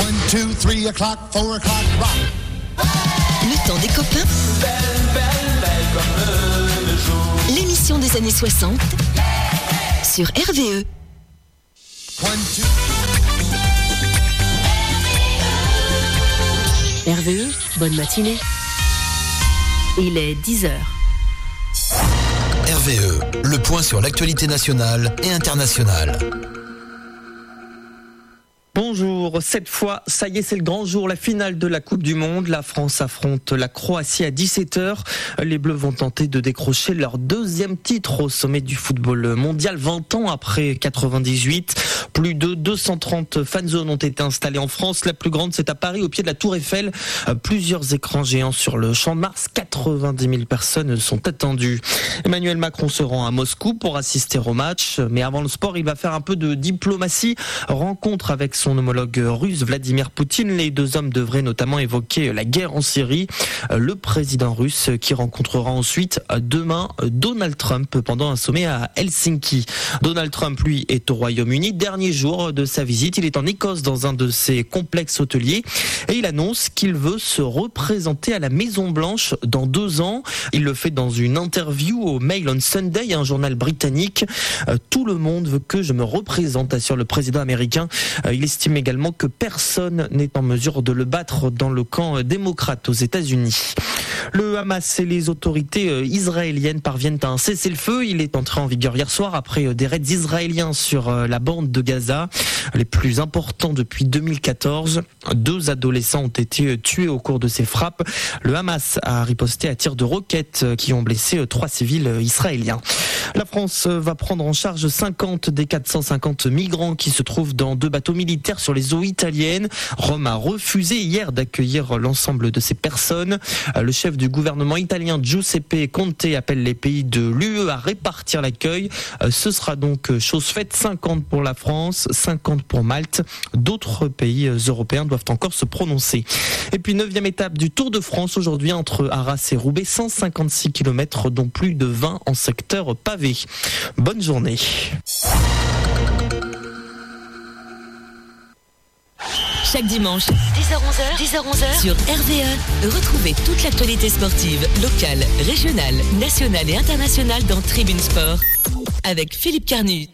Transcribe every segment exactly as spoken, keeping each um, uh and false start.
One, two, three o'clock, four o'clock, rock. Le temps des copains. Belle, belle, belle comme le jour. L'émission des années soixante sur R V E. One, two. R V E, bonne matinée. Il est dix heures. R V E, le point sur l'actualité nationale et internationale. Bonjour, cette fois, ça y est, c'est le grand jour, la finale de la Coupe du Monde. La France affronte la Croatie à dix-sept heures. Les Bleus vont tenter de décrocher leur deuxième titre au sommet du football mondial, vingt ans après quatre-vingt-dix-huit. Plus de deux cent trente fanzones ont été installées en France. La plus grande, c'est à Paris, au pied de la Tour Eiffel. Plusieurs écrans géants sur le Champ de Mars. quatre-vingt-dix mille personnes sont attendues. Emmanuel Macron se rend à Moscou pour assister au match. Mais avant le sport, il va faire un peu de diplomatie. Rencontre avec son Son homologue russe Vladimir Poutine. Les deux hommes devraient notamment évoquer la guerre en Syrie. Le président russe qui rencontrera ensuite demain Donald Trump pendant un sommet à Helsinki. Donald Trump, lui, est au Royaume-Uni. Dernier jour de sa visite, il est en Écosse dans un de ses complexes hôteliers et il annonce qu'il veut se représenter à la Maison-Blanche dans deux ans. Il le fait dans une interview au Mail on Sunday, un journal britannique. Tout le monde veut que je me représente, assure le président américain. Il est estime également que personne n'est en mesure de le battre dans le camp démocrate aux États-Unis. Le Hamas et les autorités israéliennes parviennent à un cessez-le-feu. Il est entré en vigueur hier soir après des raids israéliens sur la bande de Gaza, les plus importants depuis deux mille quatorze. Deux adolescents ont été tués au cours de ces frappes. Le Hamas a riposté à tirs de roquettes qui ont blessé trois civils israéliens. La France va prendre en charge cinquante des quatre cent cinquante migrants qui se trouvent dans deux bateaux militaires sur les eaux italiennes. Rome a refusé hier d'accueillir l'ensemble de ces personnes. Le chef du gouvernement italien Giuseppe Conte appelle les pays de l'U E à répartir l'accueil. Ce sera donc chose faite, cinquante pour la France, cinquante pour Malte. D'autres pays européens doivent encore se prononcer. Et puis neuvième étape du Tour de France aujourd'hui entre Arras et Roubaix, cent cinquante-six kilomètres dont plus de vingt en secteur pavé. Bonne journée. Chaque dimanche, dix heures onze heures, dix heures onze heures, sur R V E, retrouvez toute l'actualité sportive, locale, régionale, nationale et internationale dans Tribune Sport, avec Philippe Carnu.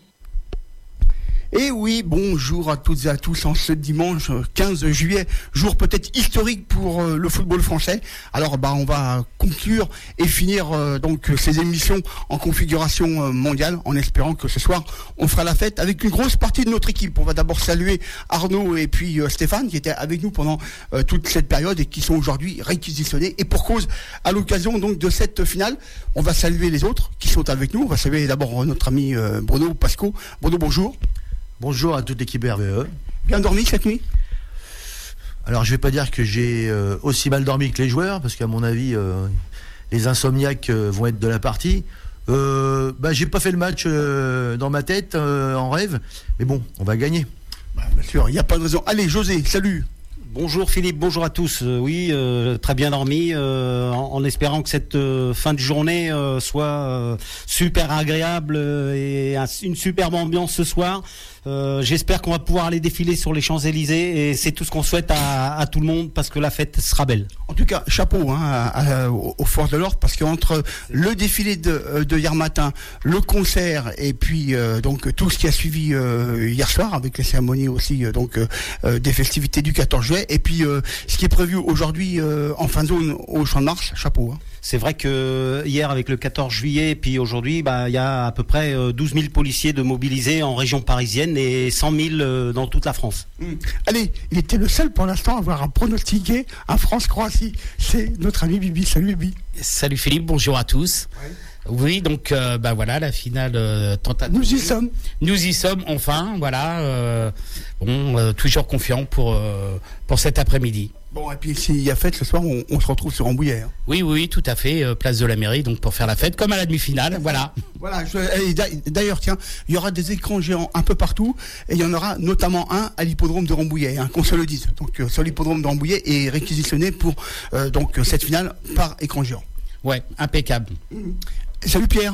Et oui, bonjour à toutes et à tous en ce dimanche quinze juillet, jour peut-être historique pour euh, le football français. Alors bah on va conclure et finir euh, donc ces émissions en configuration euh, mondiale en espérant que ce soir on fera la fête avec une grosse partie de notre équipe. On va d'abord saluer Arnaud et puis euh, Stéphane qui étaient avec nous pendant euh, toute cette période et qui sont aujourd'hui réquisitionnés et pour cause à l'occasion donc de cette finale. On va saluer les autres qui sont avec nous. On va saluer d'abord notre ami euh, Bruno Pasco. Bruno, bonjour. Bonjour à toute l'équipe R V E. Bien dormi cette nuit ? Alors je vais pas dire que j'ai euh, aussi mal dormi que les joueurs, parce qu'à mon avis, euh, les insomniaques euh, vont être de la partie. Euh, bah, j'ai pas fait le match euh, dans ma tête, euh, en rêve, mais bon, on va gagner. Bah, bien sûr, il n'y a pas de raison. Allez, José, salut. Bonjour Philippe, bonjour à tous. Euh, oui, euh, très bien dormi, euh, en, en espérant que cette euh, fin de journée euh, soit euh, super agréable euh, et un, une superbe ambiance ce soir. Euh, j'espère qu'on va pouvoir aller défiler sur les Champs-Élysées et c'est tout ce qu'on souhaite à, à tout le monde parce que la fête sera belle. En tout cas, chapeau hein, à, à, aux forces de l'ordre parce qu'entre le défilé de, de hier matin, le concert et puis euh, donc tout ce qui a suivi euh, hier soir avec les cérémonies aussi euh, donc euh, des festivités du quatorze juillet et puis euh, ce qui est prévu aujourd'hui euh, en fin de zone au Champ de Mars, chapeau. Hein. C'est vrai que hier avec le quatorze juillet et puis aujourd'hui, bah il y a à peu près douze mille policiers de mobilisés en région parisienne et cent mille dans toute la France. Mmh. Allez, il était le seul pour l'instant à avoir un pronostiqué un France-Croatie. C'est notre ami Bibi. Salut Bibi. Salut Philippe, bonjour à tous. Ouais. Oui, donc euh, bah voilà la finale euh, tentative. Nous y sommes. Nous y sommes enfin, voilà. Euh, bon, euh, toujours confiant pour euh, pour cet après-midi. Bon, et puis s'il y a fête ce soir, on, on se retrouve sur Rambouillet. Hein. Oui, oui, tout à fait, euh, place de la mairie, donc pour faire la fête, comme à la demi-finale, voilà. Voilà, je, d'ailleurs, tiens, il y aura des écrans géants un peu partout, et il y en aura notamment un à l'hippodrome de Rambouillet, hein, qu'on se le dise. Donc euh, sur l'hippodrome de Rambouillet est réquisitionné pour euh, donc cette finale par écran géant. Ouais, impeccable. Mmh. Salut Pierre.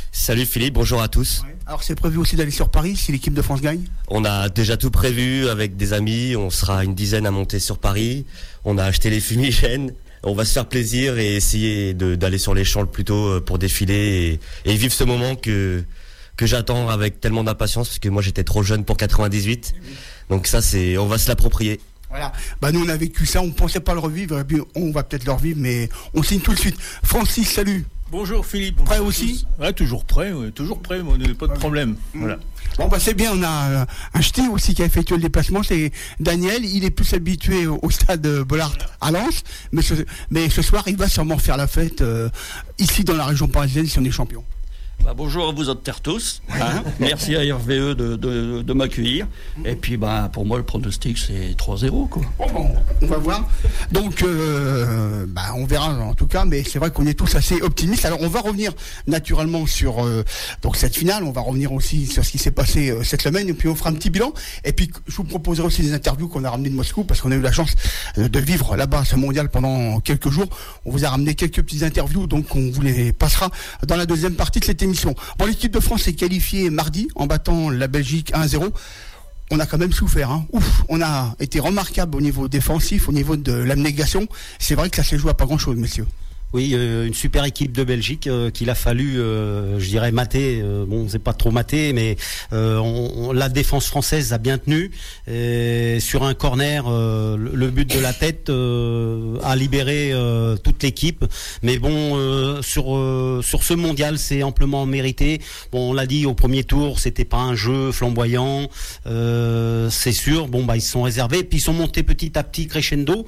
Salut Philippe, bonjour à tous. Ouais. Alors c'est prévu aussi d'aller sur Paris si l'équipe de France gagne ? On a déjà tout prévu avec des amis, on sera une dizaine à monter sur Paris. On a acheté les fumigènes, on va se faire plaisir et essayer de, d'aller sur les champs le plus tôt pour défiler et, et vivre ce moment que, que j'attends avec tellement d'impatience parce que moi j'étais trop jeune pour quatre-vingt-dix-huit. Donc ça c'est, on va se l'approprier. Voilà, bah nous on a vécu ça, on pensait pas le revivre, et puis on va peut-être le revivre, mais on signe tout de suite. Francis, salut. Bonjour Philippe. Bonjour prêt aussi ? Ouais, toujours prêt, ouais, toujours prêt, moi, pas de problème. Mmh. Voilà. Bon bah c'est bien, on a un ch'ti aussi qui a effectué le déplacement, c'est Daniel, il est plus habitué au, au stade Bollard à Lens, mais ce, mais ce soir il va sûrement faire la fête euh, ici dans la région parisienne si on est champion. Bah, bonjour à vous autres tous. Hein. Merci à R V E de, de, de m'accueillir. Et puis bah, pour moi le pronostic c'est trois zéro quoi. Bon, bon, on va voir. Donc euh, bah, on verra en tout cas, mais c'est vrai qu'on est tous assez optimistes. Alors on va revenir naturellement sur euh, donc cette finale, on va revenir aussi sur ce qui s'est passé euh, cette semaine et puis on fera un petit bilan. Et puis je vous proposerai aussi des interviews qu'on a ramenées de Moscou parce qu'on a eu la chance euh, de vivre là-bas ce mondial pendant quelques jours. On vous a ramené quelques petites interviews, donc on vous les passera dans la deuxième partie de cette émission. Bon, l'équipe de France est qualifiée mardi en battant la Belgique un zéro. On a quand même souffert, hein. Ouf, on a été remarquable au niveau défensif, au niveau de l'abnégation. C'est vrai que ça s'est joué à pas grand-chose, messieurs. Oui, euh, une super équipe de Belgique euh, qu'il a fallu, euh, je dirais, mater. Euh, bon, c'est pas trop mater, mais euh, on, on, la défense française a bien tenu. Et sur un corner, euh, le, le but de la tête euh, a libéré euh, toute l'équipe. Mais bon, euh, sur euh, sur ce mondial, c'est amplement mérité. Bon, on l'a dit au premier tour, c'était pas un jeu flamboyant, euh, c'est sûr. Bon, bah ils se sont réservés, puis ils sont montés petit à petit crescendo.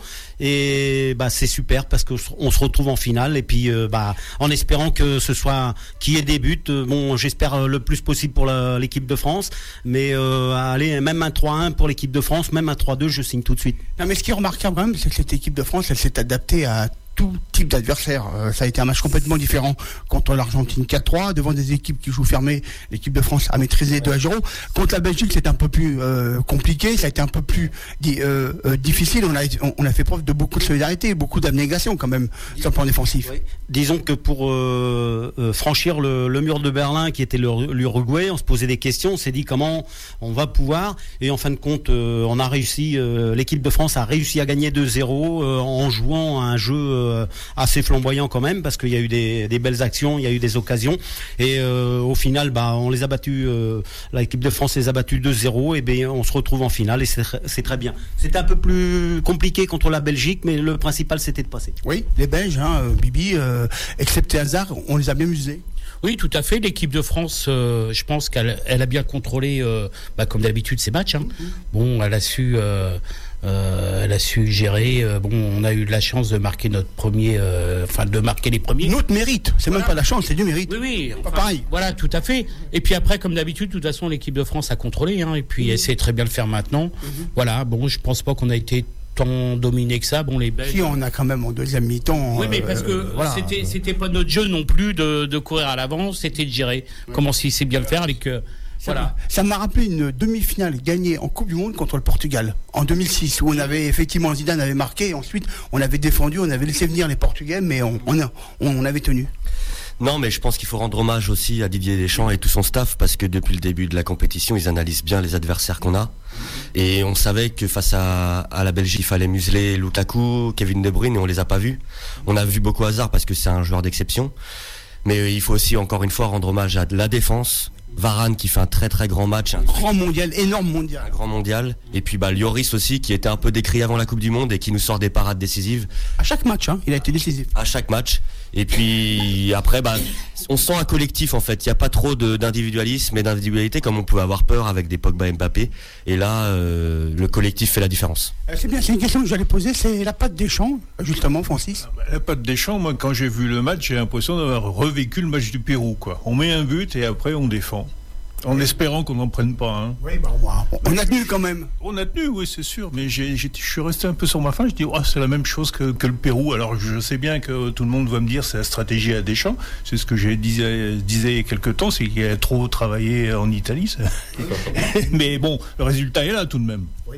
Et bah c'est super parce que on se retrouve en finale. Et puis euh, bah en espérant que ce soit qui ait des buts, euh, bon j'espère le plus possible pour la, l'équipe de France, mais euh, allez même un trois un pour l'équipe de France, même un trois deux je signe tout de suite. Non mais ce qui est remarquable quand même, c'est que cette équipe de France elle s'est adaptée à tout type d'adversaire. Euh, ça a été un match complètement différent contre l'Argentine quatre trois, devant des équipes qui jouent fermées. L'équipe de France a maîtrisé deux à zéro. Contre la Belgique, c'est un peu plus euh, compliqué, ça a été un peu plus euh, euh, difficile. On a, on a fait preuve de beaucoup de solidarité, beaucoup d'abnégation quand même sur le plan défensif. Oui. Disons que pour euh, euh, franchir le, le mur de Berlin qui était le, l'Uruguay, on se posait des questions, on s'est dit comment on va pouvoir, et en fin de compte, euh, on a réussi, euh, l'équipe de France a réussi à gagner deux zéro euh, en jouant un jeu euh, assez flamboyant quand même, parce qu'il y a eu des, des belles actions, il y a eu des occasions, et euh, au final bah, on les a battus, euh, l'équipe de France les a battus deux zéro, et bien on se retrouve en finale et c'est, c'est très bien. C'était un peu plus compliqué contre la Belgique, mais le principal c'était de passer. Oui, les Belges, hein, Bibi, euh, excepté Hazard, on les a bien usés. Oui, tout à fait. L'équipe de France, euh, je pense qu'elle elle a bien contrôlé, euh, bah, comme d'habitude, ses matchs. Hein. Mm-hmm. Bon, elle a su, euh, euh, elle a su gérer. Euh, bon, on a eu de la chance de marquer notre premier, euh, enfin de marquer les premiers. Notre mérite, c'est voilà. Même pas la chance, c'est du mérite. Oui, oui. Pas enfin, pareil. Voilà, tout à fait. Et puis après, comme d'habitude, de toute façon, l'équipe de France a contrôlé, hein, et puis mm-hmm. elle sait très bien le faire maintenant. Mm-hmm. Voilà. Bon, je pense pas qu'on a été tant dominé que ça. Bon, les Belges. Si on a quand même en deuxième mi-temps. Oui, mais parce que euh, voilà. c'était c'était pas notre jeu non plus de, de courir à l'avance, c'était de gérer. Oui. Comment s'il sait bien le faire avec. Euh, ça, voilà. Ça m'a rappelé une demi-finale gagnée en Coupe du Monde contre le Portugal en deux mille six, où on avait effectivement Zidane avait marqué, et ensuite on avait défendu, on avait laissé venir les Portugais, mais on on, a, on avait tenu. Non, mais je pense qu'il faut rendre hommage aussi à Didier Deschamps et tout son staff, parce que depuis le début de la compétition, ils analysent bien les adversaires qu'on a. Et on savait que face à, à la Belgique, il fallait museler Lukaku, Kevin De Bruyne, et on les a pas vus. On a vu beaucoup Hazard parce que c'est un joueur d'exception. Mais il faut aussi, encore une fois, rendre hommage à la défense. Varane qui fait un très très grand match, un grand mondial, énorme mondial, un grand mondial, et puis bah Lloris aussi qui était un peu décrié avant la Coupe du Monde et qui nous sort des parades décisives. À chaque match, hein, il a été décisif. À chaque match. Et puis après, bah on sent un collectif en fait. Il y a pas trop de, d'individualisme et d'individualité comme on pouvait avoir peur avec des Pogba et Mbappé. Et là, euh, le collectif fait la différence. C'est bien, c'est une question que j'allais poser. C'est la patte Deschamps, justement, Francis. Ah bah, la patte Deschamps, moi, quand j'ai vu le match, j'ai l'impression d'avoir revécu le match du Pérou, quoi. On met un but et après on défend. En oui. espérant qu'on n'en prenne pas un. Hein. Oui, bah, on a tenu quand même. On a tenu, oui, c'est sûr. Mais j'ai, j'ai, je suis resté un peu sur ma faim. Je dis, oh, c'est la même chose que, que le Pérou. Alors, je sais bien que tout le monde va me dire c'est la stratégie à Deschamps. C'est ce que j'ai disais, disais il y a quelques temps, c'est qu'il a trop travaillé en Italie. Mais bon, le résultat est là tout de même. Oui.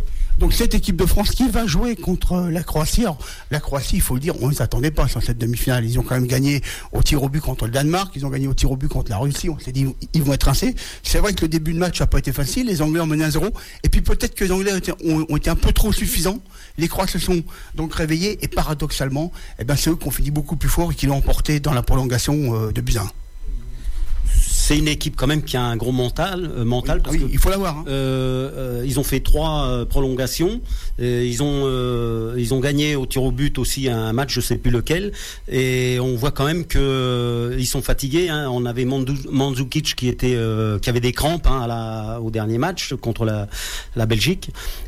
Donc cette équipe de France qui va jouer contre la Croatie. Alors, la Croatie, il faut le dire, on ne s'attendait pas sur cette demi-finale. Ils ont quand même gagné au tir au but contre le Danemark, ils ont gagné au tir au but contre la Russie. On s'est dit, ils vont être rincés. C'est vrai que le début de match n'a pas été facile. Les Anglais ont mené un zéro. Et puis peut-être que les Anglais ont été, ont, ont été un peu trop suffisants. Les Croates se sont donc réveillés. Et paradoxalement, eh ben, c'est eux qui ont fini beaucoup plus fort et qui l'ont emporté dans la prolongation euh, de but un. C'est une équipe quand même qui a un gros mental, euh, mental oui, parce oui, que il faut l'avoir. Hein. Euh, euh, ils ont fait trois euh, prolongations. Et ils ont euh, ils ont gagné au tir au but aussi un match, je sais plus lequel. Et on voit quand même que euh, ils sont fatigués. Hein. On avait Mandou- Mandzukic qui était euh, qui avait des crampes hein, à la, au dernier match contre la la Belgique.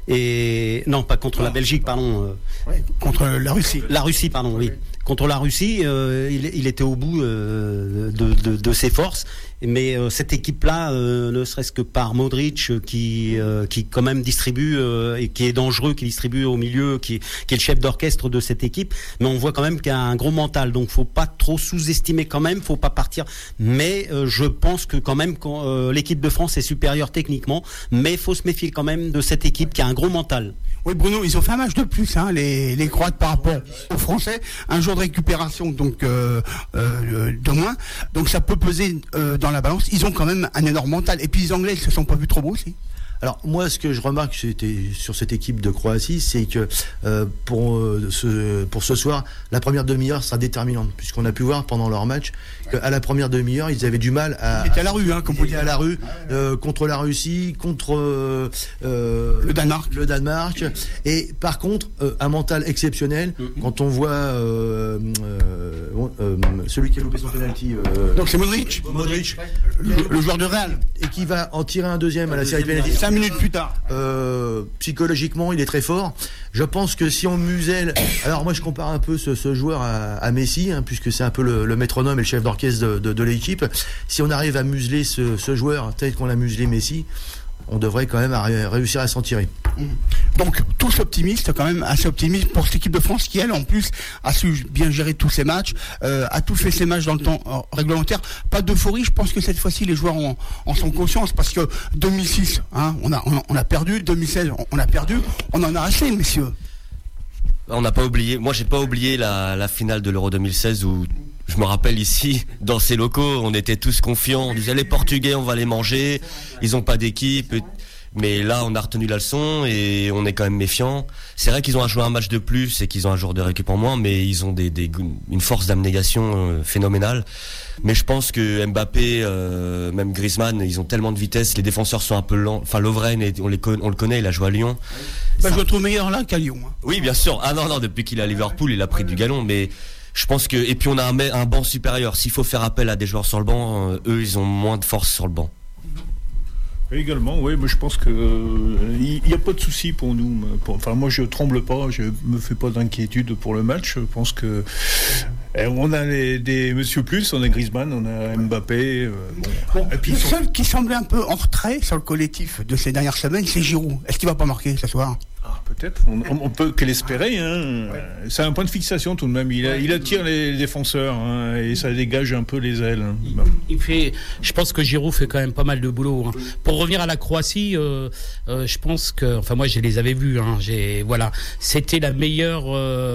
Et non, pas contre ah, la Belgique, pardon. Euh, ouais, contre la Russie. La Russie, pardon, oui. Contre la Russie, euh, il, il était au bout euh, de, de, de ses forces. Mais euh, cette équipe-là, euh, ne serait-ce que par Modric, euh, qui, euh, qui quand même distribue euh, et qui est dangereux, qui distribue au milieu, qui, qui est le chef d'orchestre de cette équipe. Mais on voit quand même qu'il y a un gros mental. Donc, faut pas trop sous-estimer quand même. Faut pas partir. Mais euh, je pense que quand même, quand, euh, l'équipe de France est supérieure techniquement. Mais faut se méfier quand même de cette équipe qui a un gros mental. Oui, Bruno, ils ont fait un match de plus, hein, les, les Croates par rapport aux Français. Un jour de récupération, donc euh, euh, de moins. Donc ça peut peser euh, dans la balance. Ils ont quand même un énorme mental. Et puis les Anglais, ils se sont pas vus trop beaux aussi. Alors moi, ce que je remarque c'était sur cette équipe de Croatie, c'est que euh, pour, euh, ce, pour ce soir, la première demi-heure sera déterminante, puisqu'on a pu voir pendant leur match qu'à la première demi-heure, ils avaient du mal à... Ils étaient à la rue, hein, comme vous dites. à la rue, euh, contre la Russie, contre euh, le Danemark. Le Danemark. Et par contre, euh, un mental exceptionnel, mm-hmm. quand on voit euh, euh, euh, celui qui a loupé son penalty... Euh, Donc c'est Modric. Modric. Le, le joueur de Real. Et qui va en tirer un deuxième à la série de penalty. Cinq minutes plus tard. Euh, psychologiquement, il est très fort. Je pense que si on muselle, alors moi je compare un peu ce, ce joueur à, à Messi, hein, puisque c'est un peu le, le métronome et le chef d'orchestre de, de, de l'équipe. Si on arrive à museler ce, ce joueur tel qu'on a muselé Messi, on devrait quand même ré- réussir à s'en tirer. Donc tous optimistes, quand même assez optimistes pour cette équipe de France qui elle en plus a su bien gérer tous ses matchs, euh, a tout fait ses matchs dans le temps euh, réglementaire. Pas d'euphorie, je pense que cette fois-ci les joueurs en, en sont conscients parce que deux mille six, hein, on a on, on a perdu, deux mille seize on, on a perdu, on en a assez messieurs. On n'a pas oublié, moi j'ai pas oublié la, la finale de l'Euro deux mille seize où je me rappelle ici, dans ces locaux, on était tous confiants, on disait les Portugais on va les manger, ils ont pas d'équipe. Mais là, on a retenu la leçon et on est quand même méfiant. C'est vrai qu'ils ont joué un match de plus et qu'ils ont un jour de récup en moins, mais ils ont des, des, une force d'abnégation euh, phénoménale. Mais je pense que Mbappé, euh, même Griezmann, ils ont tellement de vitesse. Les défenseurs sont un peu lents. Enfin, Lovren, on, les, on le connaît, il a joué à Lyon. Bah, je le trouve meilleur là qu'à Lyon. Hein. Oui, bien sûr. Ah non, non, depuis qu'il est à Liverpool, il a pris du galon, mais... Je pense que... Et puis on a un, un banc supérieur. S'il faut faire appel à des joueurs sur le banc, euh, eux, ils ont moins de force sur le banc. Également, oui, mais je pense que il euh, n'y a pas de souci pour nous. Pour, enfin, moi, je tremble pas, je me fais pas d'inquiétude pour le match. Je pense que eh, on a les, des Monsieur Plus, on a Griezmann, on a Mbappé. Euh, bon. Bon, et puis le seul qui semblait un peu en retrait sur le collectif de ces dernières semaines, c'est Giroud. Est-ce qu'il va pas marquer ce soir? Ah, peut-être, on, on peut que l'espérer. Hein. Ouais. C'est un point de fixation tout de même. Il, a, il attire les défenseurs hein, et ça dégage un peu les ailes. Hein. Il, il fait, je pense que Giroud fait quand même pas mal de boulot. Hein. Pour revenir à la Croatie, euh, euh, je pense que, enfin moi je les avais vus. Hein, j'ai, voilà, c'était la meilleure,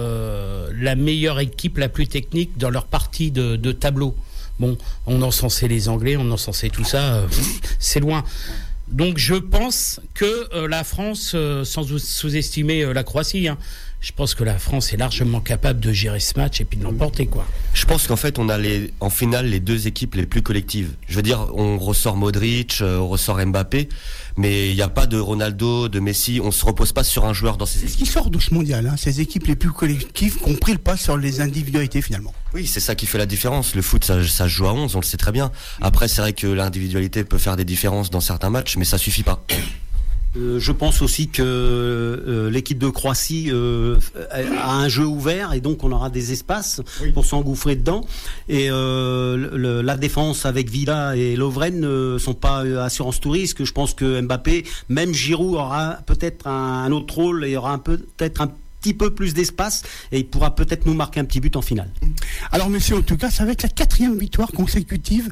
euh, la meilleure équipe, la plus technique dans leur partie de, de tableau. Bon, on encensait les Anglais, on encensait tout ça. Euh, c'est loin. Donc je pense que euh, la France, euh, sans sous-estimer euh, la Croatie, hein, je pense que la France est largement capable de gérer ce match et puis de l'emporter, quoi. Je pense qu'en fait, on a les, en finale les deux équipes les plus collectives. Je veux dire, on ressort Modric, euh, on ressort Mbappé, mais il n'y a pas de Ronaldo, de Messi. On se repose pas sur un joueur dans ces équipes. C'est ce qui sort de ce mondial, hein, ces équipes les plus collectives qui ont pris le pas sur les individualités finalement. Oui, c'est ça qui fait la différence. Le foot, ça, ça se joue à onze, on le sait très bien. Après, c'est vrai que l'individualité peut faire des différences dans certains matchs, mais ça suffit pas. Euh, je pense aussi que euh, l'équipe de Croatie euh, a un jeu ouvert et donc on aura des espaces oui. pour s'engouffrer dedans. Et euh, le, la défense avec Villa et Lovren ne sont pas euh, assurance tout risque. Je pense que Mbappé, même Giroud aura peut-être un, un autre rôle et aura un peu, peut-être un petit peu plus d'espace et il pourra peut-être nous marquer un petit but en finale. Alors messieurs, en tout cas, ça va être la quatrième victoire consécutive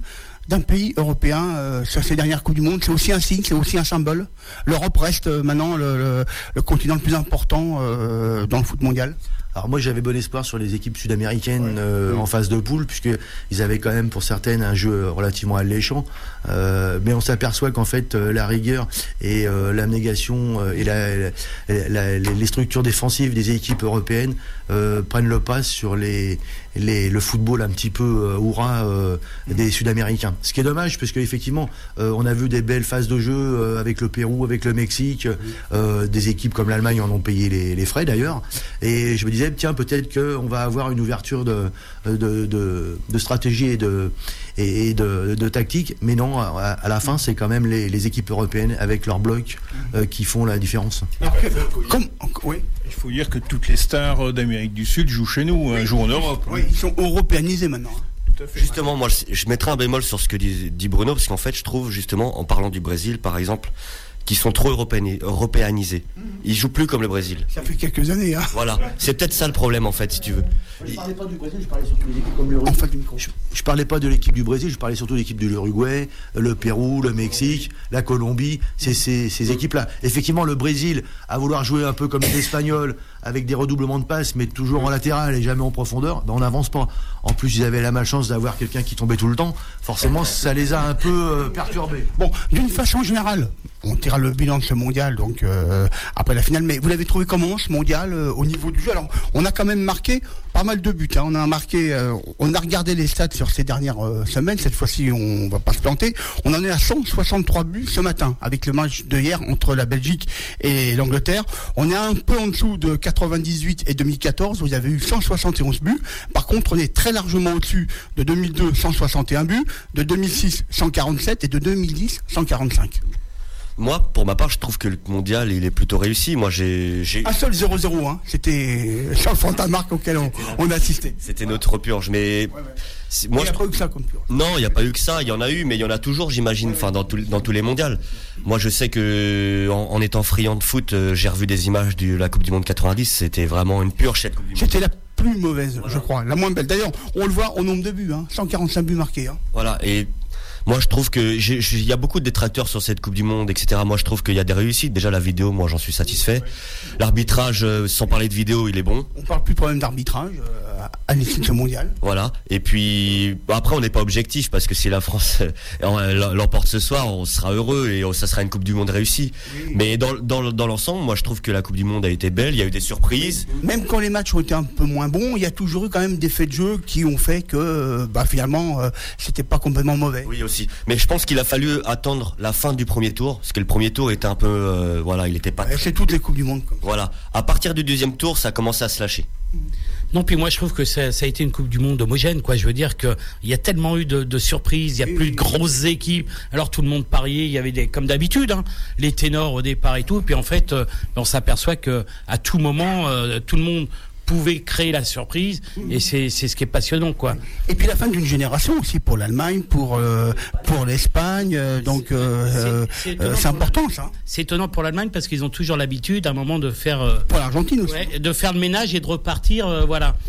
d'un pays européen euh, sur ces dernières Coupes du Monde. C'est aussi un signe, c'est aussi un symbole. L'Europe reste euh, maintenant le, le, le continent le plus important euh, dans le foot mondial. Alors moi j'avais bon espoir sur les équipes sud-américaines euh, en phase de poule, puisque ils avaient quand même pour certaines un jeu relativement alléchant, euh, mais on s'aperçoit qu'en fait euh, la rigueur et euh, l'abnégation euh, et la, la, la, les structures défensives des équipes européennes euh, prennent le pas sur les, les, le football un petit peu euh, hurrah euh, des Sud-Américains. Ce qui est dommage, parce qu'effectivement euh, on a vu des belles phases de jeu euh, avec le Pérou, avec le Mexique, euh, des équipes comme l'Allemagne en ont payé les, les frais d'ailleurs, et je me disais tiens, peut-être qu'on va avoir une ouverture de, de, de, de stratégie et de, et de, de tactique, mais non, à, à la fin, c'est quand même les, les équipes européennes avec leurs blocs euh, qui font la différence. Comme, oui. Il faut dire que toutes les stars d'Amérique du Sud jouent chez nous, oui. jouent en Europe. Oui, ils sont européanisés maintenant. Justement, moi, je mettrais un bémol sur ce que dit, dit Bruno, parce qu'en fait, je trouve, justement, en parlant du Brésil, par exemple, qui sont trop européanisés. Ils jouent plus comme le Brésil. Ça fait quelques années, hein. Voilà. C'est peut-être ça le problème, en fait, si tu veux. Je parlais pas du Brésil, je parlais surtout des équipes comme l'Uruguay. Enfin, je, je parlais pas de l'équipe du Brésil, je parlais surtout de l'équipe de l'Uruguay, le Pérou, le Mexique, la Colombie, c'est ces, ces équipes-là. Effectivement, le Brésil, à vouloir jouer un peu comme les Espagnols, avec des redoublements de passes, mais toujours en latéral et jamais en profondeur, ben on n'avance pas. En plus, ils avaient la malchance d'avoir quelqu'un qui tombait tout le temps. Forcément, ça les a un peu euh, perturbés. Bon, d'une façon générale, on tirera le bilan de ce mondial donc euh, après la finale, mais vous l'avez trouvé comment ce mondial euh, au niveau du jeu? Alors on a quand même marqué pas mal de buts, hein. On a marqué, euh, on a regardé les stats sur ces dernières euh, semaines, cette fois-ci on va pas se planter, on en est à cent soixante-trois buts ce matin avec le match de hier entre la Belgique et l'Angleterre. On est un peu en dessous de quatre-vingt-dix-huit et deux mille quatorze où il y avait eu cent soixante et onze buts. Par contre on est très largement au-dessus de deux mille deux, cent soixante et un buts, de deux mille six, cent quarante-sept et de deux mille dix, cent quarante-cinq. Moi, pour ma part, je trouve que le mondial, il est plutôt réussi. Moi, j'ai... j'ai... Un seul zéro zéro, hein. C'était Charles Fontamarque auquel on, on a assisté. C'était notre purge, mais... Ouais, ouais. Moi, il n'y a je... pas eu que ça comme purge. Non, il n'y a pas eu que ça. Il y en a eu, mais il y en a toujours, j'imagine, enfin, dans, tout, dans tous les mondials. Moi, je sais que, en, en étant friand de foot, euh, j'ai revu des images de la Coupe du Monde quatre-vingt-dix. C'était vraiment une purge, cette Coupe du Monde. C'était la plus mauvaise, voilà. Je crois. La moins belle. D'ailleurs, on le voit au nombre de buts, hein. cent quarante-cinq buts marqués, hein. Voilà, et... Moi, je trouve que il y a beaucoup de détracteurs sur cette Coupe du Monde, et cetera. Moi, je trouve qu'il y a des réussites. Déjà, la vidéo, moi, j'en suis satisfait. L'arbitrage, euh, sans parler de vidéo, il est bon. On parle plus de problème d'arbitrage euh, à l'issue de ce mondial. Voilà. Et puis, bon, après, on n'est pas objectif parce que si la France euh, l'emporte ce soir, on sera heureux et ça sera une Coupe du Monde réussie. Oui. Mais dans, dans, dans l'ensemble, moi, je trouve que la Coupe du Monde a été belle. Il y a eu des surprises. Même quand les matchs ont été un peu moins bons, il y a toujours eu quand même des faits de jeu qui ont fait que, bah, finalement, euh, c'était pas complètement mauvais. Oui, aussi. Mais je pense qu'il a fallu attendre la fin du premier tour, parce que le premier tour était un peu, euh, voilà, il était pas. C'est toutes les coupes du monde. Comme ça. Voilà. À partir du deuxième tour, ça a commencé à se lâcher. Non, puis moi je trouve que ça, ça a été une Coupe du Monde homogène, quoi. Je veux dire que il y a tellement eu de, de surprises, il y a oui, plus oui, de grosses oui. équipes. Alors tout le monde pariait, il y avait des, comme d'habitude, hein, les ténors au départ et tout. Puis en fait, euh, on s'aperçoit que à tout moment, euh, tout le monde pouvait créer la surprise et c'est c'est ce qui est passionnant, quoi. Et puis la fin d'une génération aussi pour l'Allemagne, pour euh, pour l'Espagne, euh, donc euh, c'est, c'est, euh, c'est important ça. C'est étonnant pour l'Allemagne parce qu'ils ont toujours l'habitude à un moment de faire euh, pour l'Argentine aussi, ouais, de faire le ménage et de repartir, euh, voilà.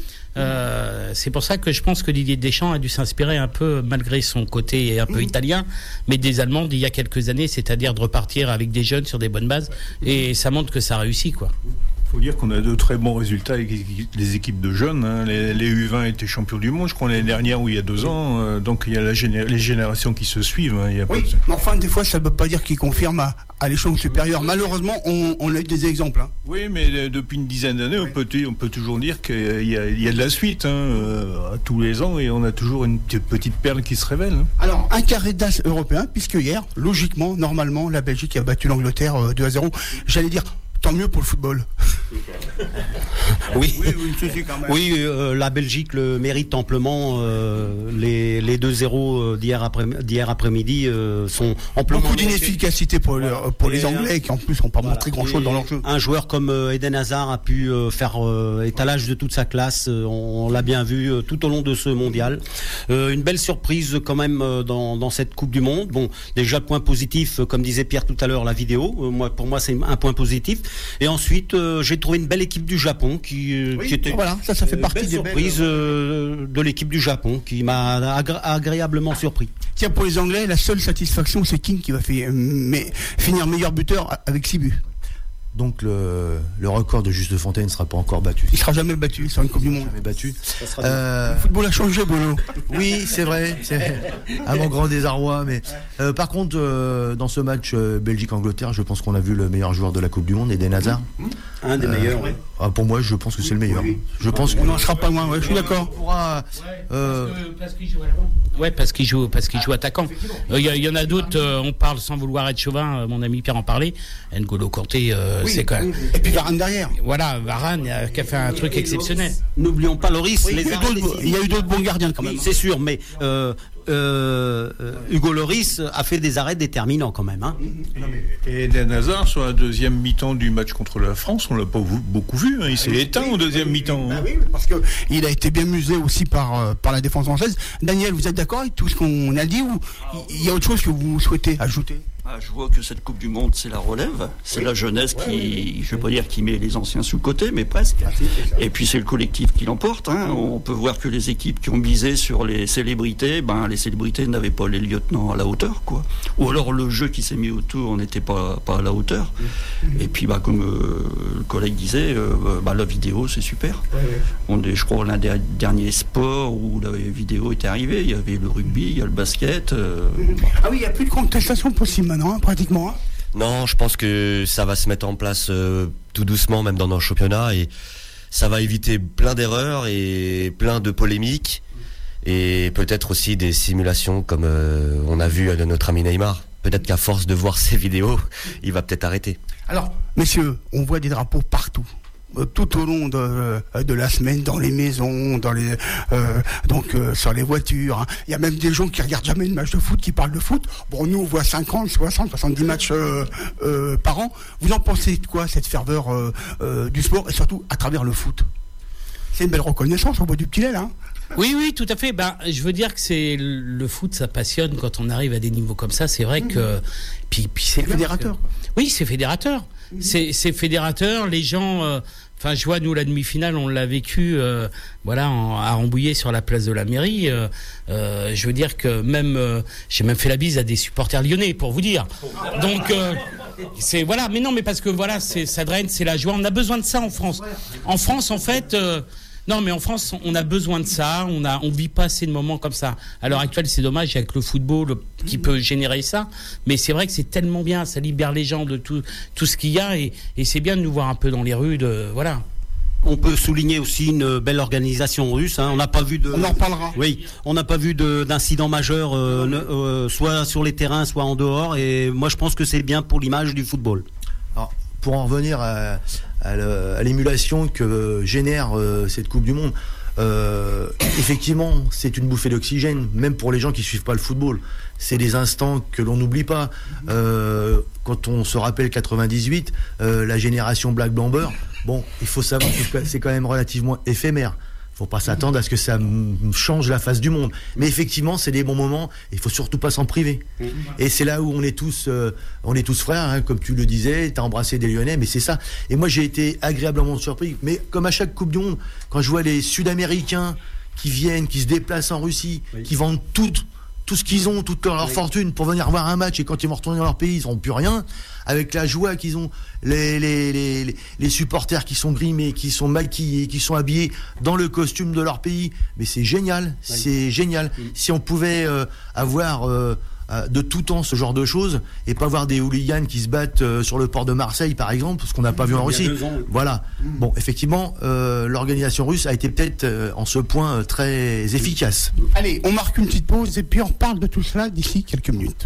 Euh, c'est pour ça que je pense que Didier Deschamps a dû s'inspirer un peu, malgré son côté un peu mmh. italien, mais des Allemands d'il y a quelques années, c'est-à-dire de repartir avec des jeunes sur des bonnes bases, et ça montre que ça réussit, quoi. Il faut dire qu'on a de très bons résultats avec les équipes de jeunes, hein. les, les U vingt étaient champions du monde, je crois, l'année dernière ou il y a deux ans, euh, donc il y a la géné- les générations qui se suivent. Hein. Il y a oui, pas de... mais enfin, des fois, ça ne veut pas dire qu'ils confirment à, à l'échelon supérieur. Malheureusement, on, on a eu des exemples. Hein. Oui, mais euh, depuis une dizaine d'années, oui. on, peut, on peut toujours dire qu'il y a, il y a de la suite, hein, euh, à tous les ans, et on a toujours une petite perle qui se révèle. Hein. Alors, un carré d'as européen, puisque hier, logiquement, normalement, la Belgique a battu l'Angleterre euh, deux à zéro. J'allais dire... Tant mieux pour le football. Oui, oui, oui, quand même. oui euh, la Belgique le mérite amplement. Euh, les, les deux zéro d'hier, après, d'hier après-midi euh, sont amplement... Beaucoup d'inefficacité pour, le, pour les Anglais qui en plus n'ont pas voilà. montré grand-chose dans leur jeu. Un joueur comme euh, Eden Hazard a pu euh, faire euh, étalage de toute sa classe. Euh, on, on l'a bien vu euh, tout au long de ce mondial. Euh, une belle surprise quand même euh, dans, dans cette Coupe du Monde. Bon, déjà le point positif, euh, comme disait Pierre tout à l'heure, la vidéo. Euh, moi, pour moi, c'est un point positif. Et ensuite, euh, j'ai trouvé une belle équipe du Japon qui, euh, Oui, qui était voilà, ça, ça fait euh, partie belle des surprises belles- euh, de l'équipe du Japon qui m'a agré- agréablement surpris. Tiens, pour les Anglais, la seule satisfaction, c'est King qui va faire, mais, finir meilleur buteur avec six buts. Donc le, le record de Juste Fontaine ne sera pas encore battu. Il sera jamais battu sur une Coupe du Monde. Jamais battu. sera Euh, Le football a changé, Bono. Oui, c'est vrai, c'est à mon grand désarroi. Mais euh, par contre, euh, dans ce match euh, Belgique-Angleterre, je pense qu'on a vu le meilleur joueur de la Coupe du Monde, Eden Hazard. Un des meilleurs, oui. Ah, pour moi, je pense que c'est le meilleur. Je pense On n'en sera pas loin, ouais, je suis d'accord. Pourra, euh, Parce qu'il joue à l'avant. Ouais, parce qu'il joue, parce qu'il joue attaquant. Il y, y en a d'autres. euh, on parle sans vouloir être chauvin. euh, mon ami Pierre en parlait. N'Golo Kanté, euh, Oui, c'est quand même. Et puis Varane derrière. Voilà, Varane euh, qui a fait un truc exceptionnel. N'oublions pas Loris. Oui, les il y a eu arrêts d'autres- il y a eu d'autres bons gardiens quand Oui, même. c'est sûr, mais euh, euh, euh, Hugo Loris a fait des arrêts déterminants quand même. Hein. Et Eden Hazard, sur la deuxième mi-temps du match contre la France, on l'a pas vu- beaucoup vu. hein. Il s'est éteint en deuxième mi-temps. hein. Ah oui, parce qu'il a été bien musé aussi par, euh, par la défense française. Daniel, vous êtes d'accord avec tout ce qu'on a dit ou il y a autre chose que vous souhaitez ajouter? Ah, je vois que cette Coupe du Monde, c'est la relève, c'est la jeunesse qui, je ne vais pas dire qui met les anciens sous le côté, mais presque. Et puis c'est le collectif qui l'emporte. Hein. On peut voir que les équipes qui ont misé sur les célébrités, ben les célébrités n'avaient pas les lieutenants à la hauteur, quoi. Ou alors le jeu qui s'est mis autour n'était pas pas à la hauteur. Et puis bah comme euh, le collègue disait, euh, bah, la vidéo c'est super. On est, je crois, l'un des derniers sports où la vidéo était arrivée. Il y avait le rugby, il y a le basket. euh, Ah oui, il n'y a plus de contestation possible maintenant, hein, pratiquement. Hein. Non, je pense que ça va se mettre en place euh, tout doucement, même dans nos championnats, et ça va éviter plein d'erreurs et plein de polémiques, et peut-être aussi des simulations comme euh, on a vu de notre ami Neymar. Peut-être qu'à force de voir ces vidéos, il va peut-être arrêter. Alors, messieurs, on voit des drapeaux partout. Euh, tout au long de, euh, de la semaine, dans les maisons, dans les, euh, donc euh, sur les voitures. Hein. Il y a même des gens qui regardent jamais le match de foot, qui parlent de foot. Bon, nous on voit cinquante, soixante, soixante-dix matchs euh, euh, par an. Vous en pensez de quoi, cette ferveur euh, euh, du sport et surtout à travers le foot? C'est une belle reconnaissance au bout du petit lait, là. Hein. Oui, oui, tout à fait. Ben, je veux dire que c'est le foot, ça passionne quand on arrive à des niveaux comme ça. C'est vrai que puis puis c'est fédérateur. Que... Oui, c'est fédérateur. Mmh. C'est c'est fédérateur. Les gens. Euh... Enfin, je vois, nous, la demi-finale, on l'a vécu, euh, voilà, en, à Rambouillet sur la place de la mairie. Euh, euh, je veux dire que même, euh, j'ai même fait la bise à des supporters lyonnais, pour vous dire. Donc, euh, c'est voilà. Mais non, mais parce que voilà, c'est ça draine, c'est la joie. On a besoin de ça en France. En France, en fait. Euh, Non, mais en France, on a besoin de ça. On a, on vit pas assez de moments comme ça. À l'heure actuelle, c'est dommage avec le football qui peut générer ça. Mais c'est vrai que c'est tellement bien. Ça libère les gens de tout, tout ce qu'il y a et, et c'est bien de nous voir un peu dans les rues. De voilà. On peut souligner aussi une belle organisation russe. Hein. On n'a pas vu de. On en reparlera. Oui, on n'a pas vu de, d'incident majeur, euh, ne, euh, soit sur les terrains, soit en dehors. Et moi, je pense que c'est bien pour l'image du football. Alors, pour en revenir à, à, le, à l'émulation que génère euh, cette Coupe du Monde, euh, effectivement, c'est une bouffée d'oxygène, même pour les gens qui suivent pas le football. C'est des instants que l'on n'oublie pas. Euh, quand on se rappelle quatre-vingt-dix-huit, euh, la génération Black Blamber, bon, il faut savoir que c'est quand même relativement éphémère. Faut pas s'attendre à ce que ça m- change la face du monde. Mais effectivement, c'est des bons moments. Il faut surtout pas s'en priver. Et c'est là où on est tous, euh, on est tous frères, hein, comme tu le disais. T'as embrassé des Lyonnais, mais c'est ça. Et moi, j'ai été agréablement surpris. Mais comme à chaque Coupe du Monde, quand je vois les Sud-Américains qui viennent, qui se déplacent en Russie, oui. qui vendent tout, tout ce qu'ils ont, toute leur, leur oui. fortune pour venir voir un match, et quand ils vont retourner dans leur pays, ils n'auront plus rien. Avec la joie qu'ils ont, les, les, les, les supporters qui sont grimés, qui sont maquillés, qui sont habillés dans le costume de leur pays. Mais c'est génial, oui. c'est génial. Oui. Si on pouvait euh, avoir euh, de tout temps ce genre de choses et pas voir des hooligans qui se battent euh, sur le port de Marseille, par exemple, ce qu'on n'a pas vu en Russie. Ans, oui. Voilà. Mmh. Bon, effectivement, euh, l'organisation russe a été peut-être euh, en ce point euh, très efficace. Allez, on marque une petite pause et puis on reparle de tout cela d'ici quelques minutes.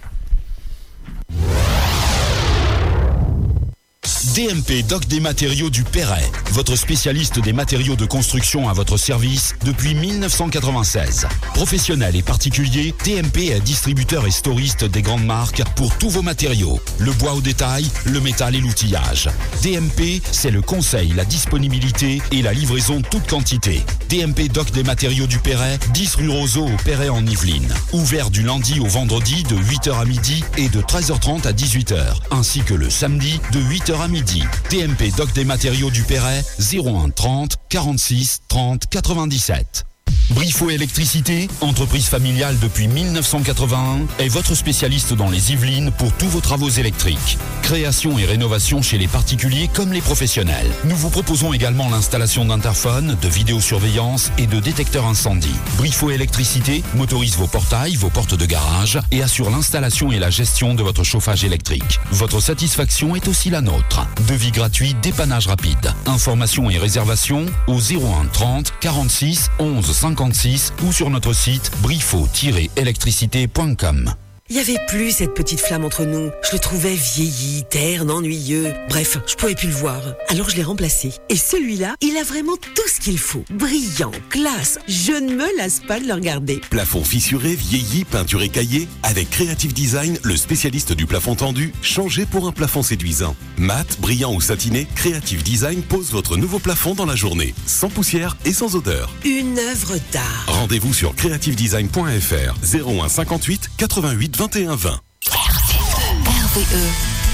D M P Doc des matériaux du Perret, votre spécialiste des matériaux de construction à votre service depuis mille neuf cent quatre-vingt-seize. Professionnel et particulier, D M P est distributeur et storiste des grandes marques pour tous vos matériaux. Le bois au détail, le métal et l'outillage. D M P, c'est le conseil, la disponibilité et la livraison toute quantité. D M P Doc des matériaux du Perret, dix rue Roseau au Perret en Yvelines. Ouvert du lundi au vendredi de huit heures à midi et de treize heures trente à dix-huit heures. Ainsi que le samedi de huit heures à midi. midi. T M P Doc des matériaux du Perret, zéro un trente quarante-six trente quatre-vingt-dix-sept. Brifo Électricité, entreprise familiale depuis mille neuf cent quatre-vingt-un, est votre spécialiste dans les Yvelines pour tous vos travaux électriques. Création et rénovation chez les particuliers comme les professionnels. Nous vous proposons également l'installation d'interphones, de vidéosurveillance et de détecteurs incendie. Brifo Électricité motorise vos portails, vos portes de garage et assure l'installation et la gestion de votre chauffage électrique. Votre satisfaction est aussi la nôtre. Devis gratuit, dépannage rapide. Informations et réservations au zéro un trente quarante-six onze cinquante-six ou sur notre site brifo tiret électricité point com. Il n'y avait plus cette petite flamme entre nous. Je le trouvais vieilli, terne, ennuyeux. Bref, je pouvais plus le voir. Alors je l'ai remplacé. Et celui-là, il a vraiment tout ce qu'il faut. Brillant, classe. Je ne me lasse pas de le regarder. Plafond fissuré, vieilli, peinture écaillée. Avec Creative Design, le spécialiste du plafond tendu, changez pour un plafond séduisant. Mat, brillant ou satiné, Creative Design pose votre nouveau plafond dans la journée. Sans poussière et sans odeur. Une œuvre d'art. Rendez-vous sur creative design point f r zéro un cinquante-huit quatre-vingt-huit vingt et un vingt. R V E.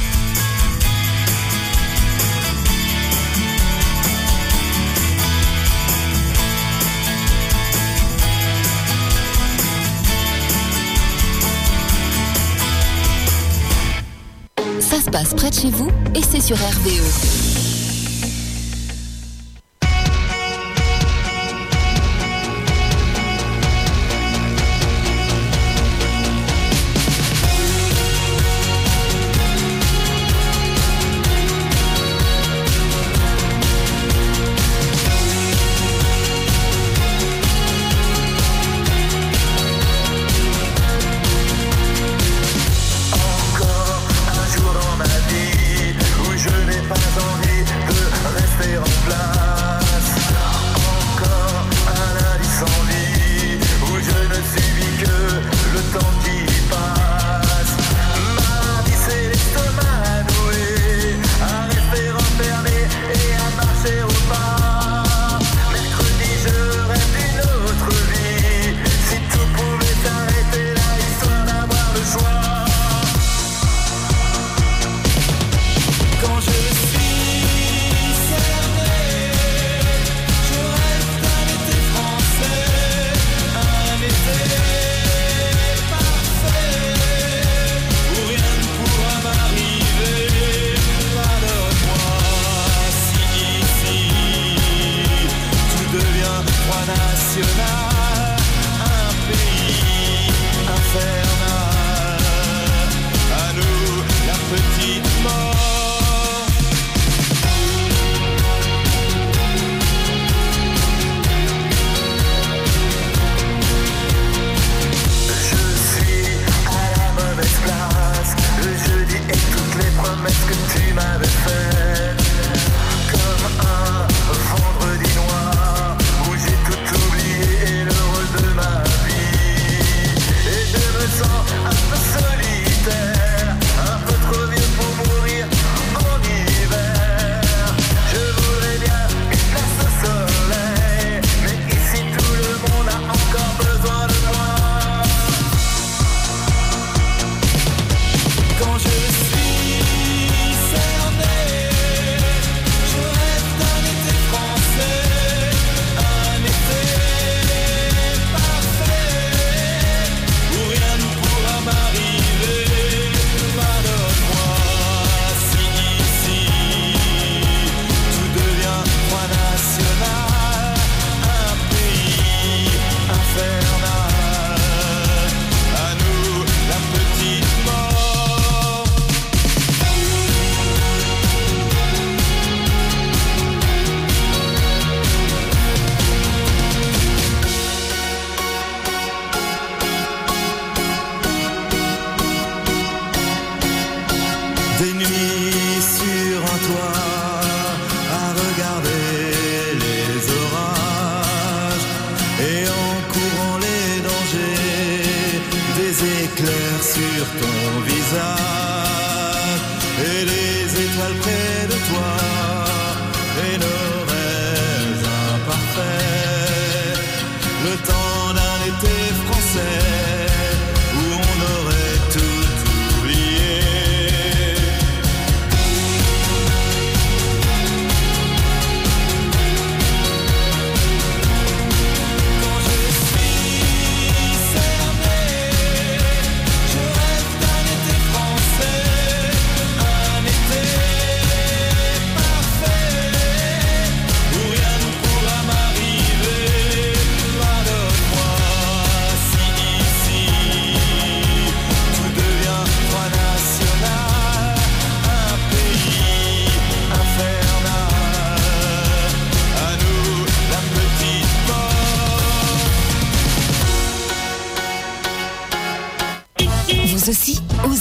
Ça se passe près de chez vous et c'est sur R V E.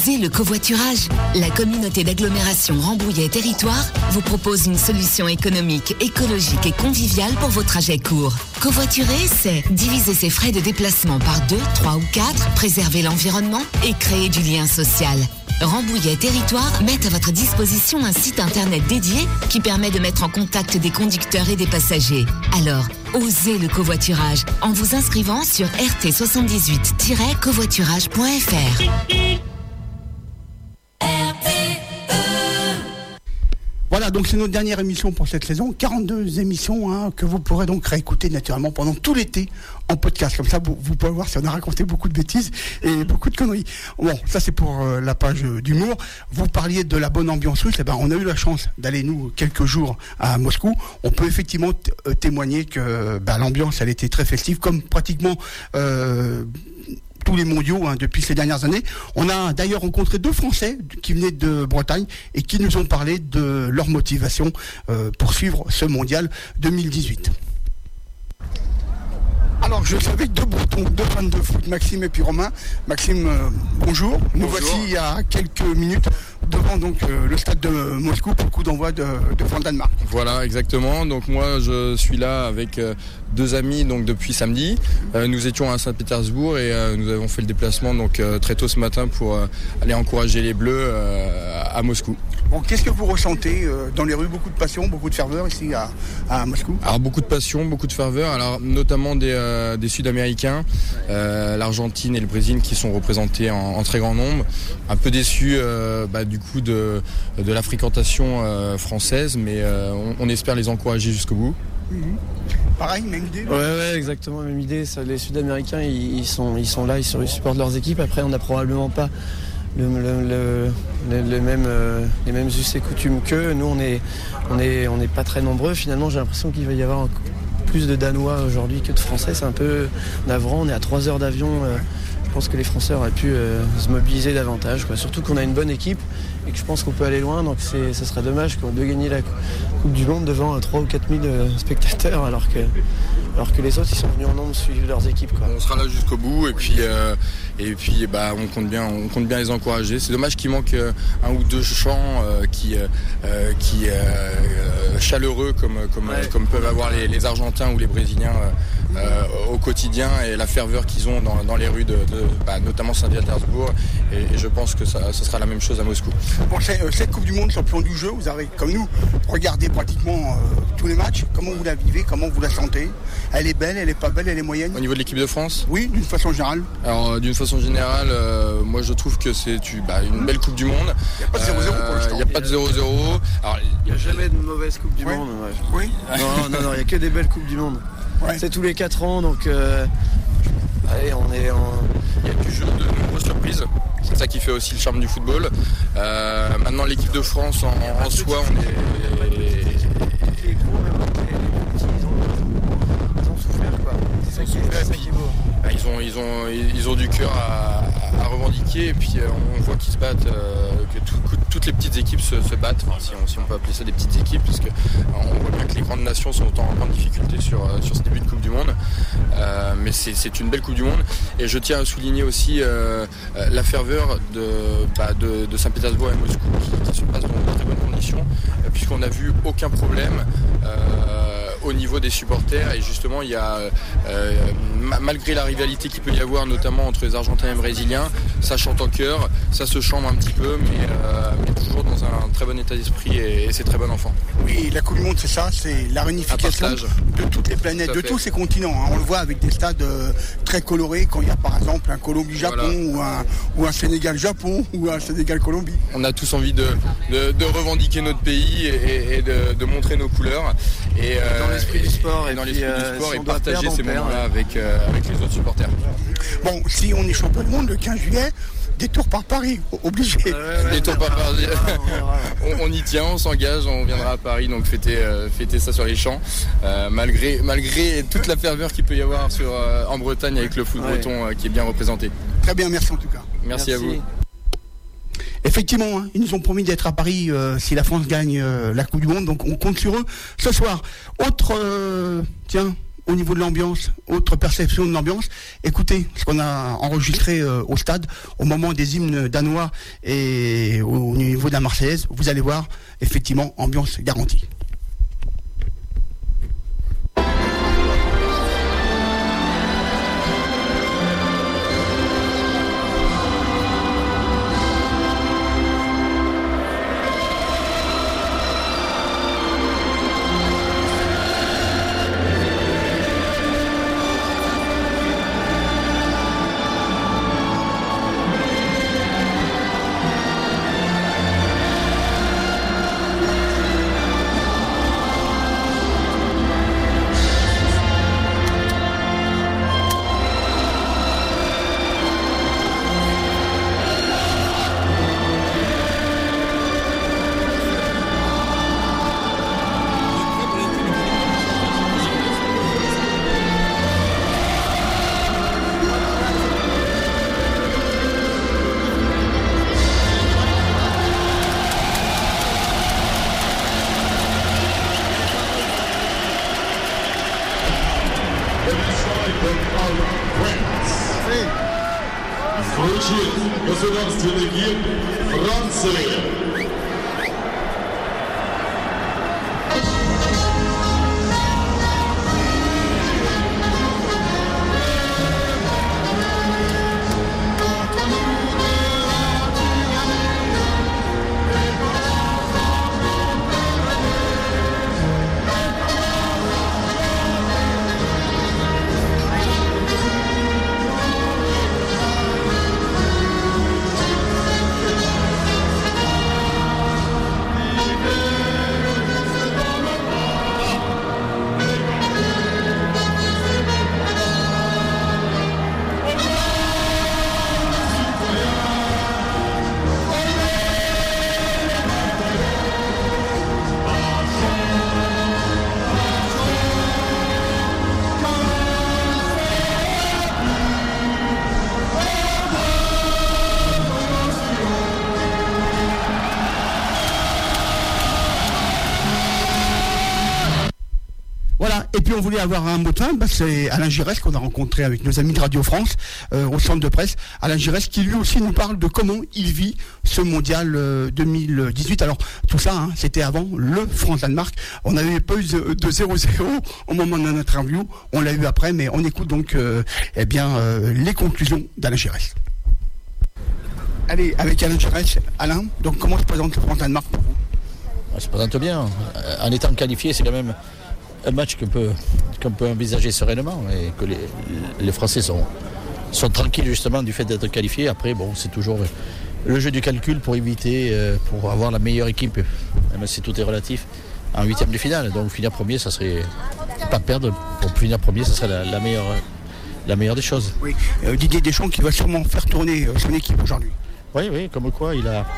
Osez le covoiturage. La communauté d'agglomération Rambouillet Territoire vous propose une solution économique, écologique et conviviale pour vos trajets courts. Covoiturer, c'est diviser ses frais de déplacement par deux, trois ou quatre, préserver l'environnement et créer du lien social. Rambouillet Territoire met à votre disposition un site internet dédié qui permet de mettre en contact des conducteurs et des passagers. Alors, osez le covoiturage en vous inscrivant sur r t soixante-dix-huit tiret covoiturage point f r. Voilà, donc c'est notre dernière émission pour cette saison. quarante-deux émissions hein, que vous pourrez donc réécouter naturellement pendant tout l'été en podcast. Comme ça, vous, vous pouvez voir si on a raconté beaucoup de bêtises et beaucoup de conneries. Bon, ça c'est pour euh, la page euh, d'humour. Vous parliez de la bonne ambiance russe. Eh ben, on a eu la chance d'aller, nous, quelques jours à Moscou. On peut effectivement t- euh, témoigner que bah, l'ambiance, elle était très festive, comme pratiquement... Euh, tous les mondiaux hein, depuis ces dernières années. On a d'ailleurs rencontré deux Français qui venaient de Bretagne et qui nous ont parlé de leur motivation euh, pour suivre ce mondial deux mille dix-huit. Alors, je suis avec deux Bretons, deux fans de foot, Maxime et puis Romain. Maxime, euh, bonjour. Nous Bonjour. voici il y a quelques minutes devant donc euh, le stade de Moscou pour le coup d'envoi de, de France-Danemark. Voilà, exactement. Donc moi, je suis là avec euh, deux amis donc depuis samedi. Euh, nous étions à Saint-Pétersbourg et euh, nous avons fait le déplacement donc euh, très tôt ce matin pour euh, aller encourager les Bleus euh, à Moscou. Bon, qu'est-ce que vous ressentez euh, dans les rues? Beaucoup de passion, beaucoup de ferveur ici à, à Moscou? Alors beaucoup de passion, beaucoup de ferveur. Alors notamment des, euh, des Sud-Américains, euh, l'Argentine et le Brésil qui sont représentés en, en très grand nombre. Un peu déçus euh, bah, du coup de, de la fréquentation euh, française, mais euh, on, on espère les encourager jusqu'au bout. Mmh. Pareil, même idée? Ouais, ouais, exactement, même idée. Ça, les Sud-Américains, ils, ils, sont, ils sont là, ils, sont, ils supportent leurs équipes. Après, on n'a probablement pas le, le, le, le, le même, euh, les mêmes us et coutumes qu'eux. Nous, on est, on est, on est pas très nombreux. Finalement, j'ai l'impression qu'il va y avoir plus de Danois aujourd'hui que de Français. C'est un peu navrant. On est à trois heures d'avion. Euh, je pense que les Français auraient pu euh, se mobiliser davantage, quoi. Surtout qu'on a une bonne équipe et que je pense qu'on peut aller loin. Donc c'est, ça serait dommage de gagner la Coupe du Monde devant trois ou quatre mille spectateurs alors que, alors que les autres ils sont venus en nombre suivre leurs équipes, quoi. On sera là jusqu'au bout et puis, euh, et puis bah, on, compte bien, on compte bien les encourager. C'est dommage qu'il manque euh, un ou deux chants euh, qui, euh, qui euh, chaleureux comme, comme, ouais. comme peuvent avoir les, les Argentins ou les Brésiliens euh, au quotidien et la ferveur qu'ils ont dans, dans les rues de, de bah, notamment Saint-Pétersbourg et, et je pense que ça, ça sera la même chose à Moscou. Bon, cette Coupe du Monde, champion du jeu, vous avez, comme nous, regardé pratiquement euh, tous les matchs. Comment vous la vivez? Comment vous la sentez? Elle est belle, elle est pas belle, elle est moyenne? Au niveau de l'équipe de France? Oui, d'une façon générale. Alors, euh, d'une façon générale, euh, moi je trouve que c'est tu, bah, une belle Coupe du Monde. Il n'y a pas de zéro zéro pour l'instant. Il n'y a pas de zéro zéro. Il n'y a jamais de mauvaise Coupe du ouais. Monde. Ouais. Oui. Non, non, non, il n'y a que des belles Coupes du Monde. Ouais. C'est tous les quatre ans, donc euh, allez, on est en... Il y a du jeu, de nombreuses surprises. C'est ça qui fait aussi le charme du football. Euh, maintenant, l'équipe de France, en, en soi, on est... Les gros, même les petits, ils ont, ils ont souffert, quoi. C'est ça qui est, ça qui est beau. Ils ont, ils ont, ils ont du cœur à, à revendiquer et puis on voit qu'ils se battent, euh, que tout, toutes les petites équipes se, se battent, enfin, si, on, si on peut appeler ça des petites équipes, parce qu'on voit bien que les grandes nations sont en grande difficulté sur, sur ce début de Coupe du Monde. Euh, mais c'est, c'est une belle Coupe du Monde et je tiens à souligner aussi euh, la ferveur de, bah, de, de Saint-Pétersbourg et Moscou qui, qui se passe dans de très bonnes conditions, puisqu'on n'a vu aucun problème euh, au niveau des supporters et justement il y a euh, malgré la rivalité qu'il peut y avoir notamment entre les Argentins et les Brésiliens, ça chante en chœur, ça se chambre un petit peu mais, euh, mais toujours dans un très bon état d'esprit et, et c'est très bon enfant. Oui, la Coupe du Monde c'est ça, c'est la réunification de toutes les planètes, de tous ces continents, hein. On le voit avec des stades euh, très colorés quand il y a par exemple un Colombie-Japon voilà. ou, un, ou un Sénégal-Japon ou un Sénégal-Colombie. On a tous envie de, de, de revendiquer notre pays et, et de, de montrer nos couleurs et, euh, dans l'esprit et, du sport et, et dans puis, l'esprit euh, du sport si et partager perdre, ces moments-là avec, euh, avec les autres supporters. Bon, si on est champion du monde le quinze juillet, détour par Paris, obligé. Ouais, ouais, détour par Paris. on, on y tient, on s'engage, on viendra à Paris donc fêter, euh, fêter ça sur les champs, euh, malgré, malgré toute la ferveur qu'il peut y avoir sur, euh, en Bretagne avec le foot ouais. breton euh, qui est bien représenté. Très bien, merci en tout cas. Merci, merci. à vous. Effectivement, hein, ils nous ont promis d'être à Paris euh, si la France gagne euh, la Coupe du Monde, donc on compte sur eux ce soir. Autre, euh, tiens, au niveau de l'ambiance, autre perception de l'ambiance. Écoutez ce qu'on a enregistré euh, au stade au moment des hymnes danois et au niveau de la Marseillaise. Vous allez voir, effectivement, ambiance garantie. Государственный гимн Франции. Et puis on voulait avoir un mot de fin, bah c'est Alain Giresse qu'on a rencontré avec nos amis de Radio France euh, au centre de presse. Alain Giresse qui lui aussi nous parle de comment il vit ce mondial euh, deux mille dix-huit. Alors tout ça, hein, c'était avant le France-Danemark. On n'avait pas eu de zéro zéro au moment de notre interview. On l'a eu après, mais on écoute donc euh, eh bien, euh, les conclusions d'Alain Giresse. Allez, avec Alain Giresse. Alain, donc comment se présente le France-Danemark pour vous? Ça se présente bien. En étant qualifié, c'est quand même un match qu'on peut, qu'on peut envisager sereinement et que les, les Français sont, sont tranquilles justement du fait d'être qualifiés. Après, bon, c'est toujours le jeu du calcul pour éviter, pour avoir la meilleure équipe, même si tout est relatif, en huitième de finale. Donc finir premier, ça serait pas perdre. Pour finir premier, ça serait la, la, meilleure, la meilleure des choses. Oui, euh, Didier Deschamps qui va sûrement faire tourner son équipe aujourd'hui. Oui, oui, comme quoi il a.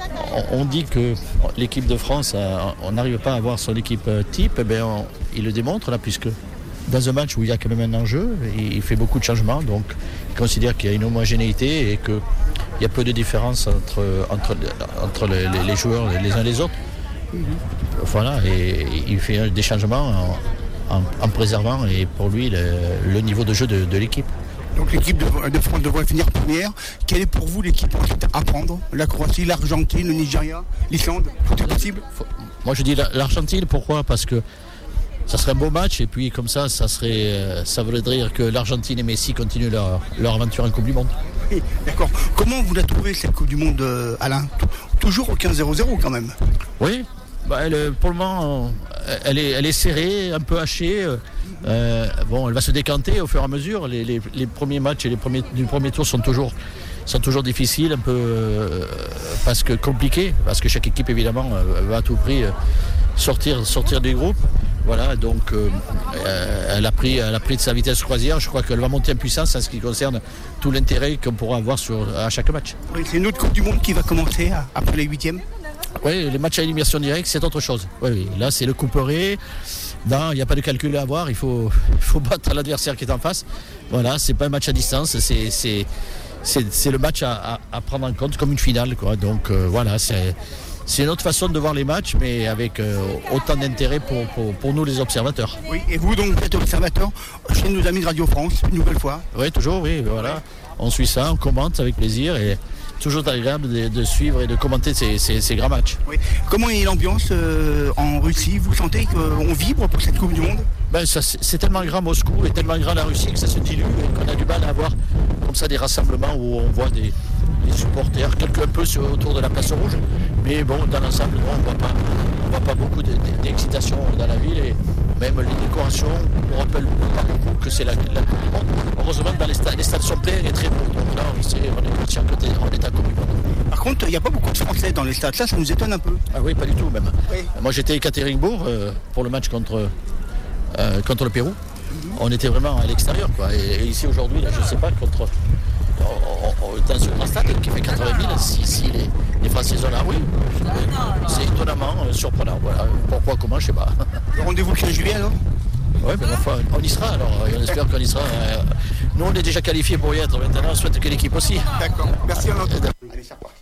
On dit que l'équipe de France, on n'arrive pas à avoir son équipe type, eh bien on, il le démontre là, puisque dans un match où il y a quand même un enjeu, il fait beaucoup de changements, donc il considère qu'il y a une homogénéité et qu'il y a peu de différence entre, entre, entre les, les joueurs les uns et les autres. Mm-hmm. Voilà, et il fait des changements en, en, en préservant et pour lui le, le niveau de jeu de, de l'équipe. Donc l'équipe de, de France devrait finir première. Quelle est pour vous l'équipe à prendre? La Croatie, l'Argentine, le Nigeria, l'Islande? Tout est possible? Moi je dis l'Argentine, pourquoi? Parce que ça serait un beau match et puis comme ça, ça, serait, ça voudrait dire que l'Argentine et Messi continuent leur, leur aventure en Coupe du Monde. Oui, d'accord. Comment vous la trouvez cette Coupe du Monde, Alain? Toujours au quinze zéro zéro quand même? Oui, bah, elle, pour le moment, elle est, elle est serrée, un peu hachée. Euh, bon, elle va se décanter au fur et à mesure. Les, les, les premiers matchs et les premiers du premier tour sont toujours, sont toujours difficiles, un peu euh, parce que compliqués, parce que chaque équipe évidemment euh, va à tout prix euh, sortir, sortir du groupe. Voilà, donc euh, elle a pris, elle a pris de sa vitesse croisière. Je crois qu'elle va monter en puissance en ce qui concerne tout l'intérêt qu'on pourra avoir sur à chaque match. Oui, c'est une autre Coupe du Monde qui va commencer après les huitièmes. Oui, les matchs à élimination directe, c'est autre chose. Oui, oui. Là, c'est le couperet. Non, il n'y a pas de calcul à avoir. Il faut, il faut battre l'adversaire qui est en face. Voilà, c'est pas un match à distance. C'est, c'est, c'est, c'est le match à, à, à prendre en compte comme une finale, quoi. Donc euh, voilà, c'est, c'est notre façon de voir les matchs, mais avec euh, autant d'intérêt pour, pour, pour nous les observateurs. Oui, et vous donc, vous êtes observateur chez nos amis de Radio France, une nouvelle fois. Oui, toujours, oui, voilà. On suit ça, on commente avec plaisir et toujours agréable de, de suivre et de commenter ces, ces, ces grands matchs. Oui. Comment est l'ambiance euh, en Russie? Vous sentez qu'on vibre pour cette Coupe du Monde? Ben, ça, c'est, c'est tellement grand Moscou et tellement grand la Russie que ça se dilue et qu'on a du mal à avoir comme ça des rassemblements où on voit des, des supporters, quelques un peu sur, autour de la place rouge. Mais bon, dans l'ensemble, non, on ne voit pas, on voit pas beaucoup de, de, d'excitation dans la ville et même les décorations, on rappelle pas beaucoup que c'est la, la Coupe du Monde. Heureusement, dans les, stades, les stades sont pleins et très beaux. Donc là, on, sait, on est conscient qu'on est à Coupe du Monde. Par contre, il n'y a pas beaucoup de Français dans les stades. Ça, ça nous étonne un peu. Ah oui, pas du tout même. Oui. Moi, j'étais à Ekaterinbourg euh, pour le match contre, euh, contre le Pérou. Mm-hmm. On était vraiment à l'extérieur, quoi. Et, et ici, aujourd'hui, là, je ne sais pas, contre... dans ce grand stade qui fait quatre-vingt mille, si, si les, les Français sont là, oui, c'est étonnamment euh, surprenant. Voilà. Pourquoi, comment, je sais pas. Le rendez-vous le quinze juillet alors? Oui, mais enfin, on y sera alors, et on espère qu'on y sera. Euh, nous, on est déjà qualifiés pour y être, maintenant, on souhaite que l'équipe aussi. D'accord, merci à l'autre. Allez, c'est reparti.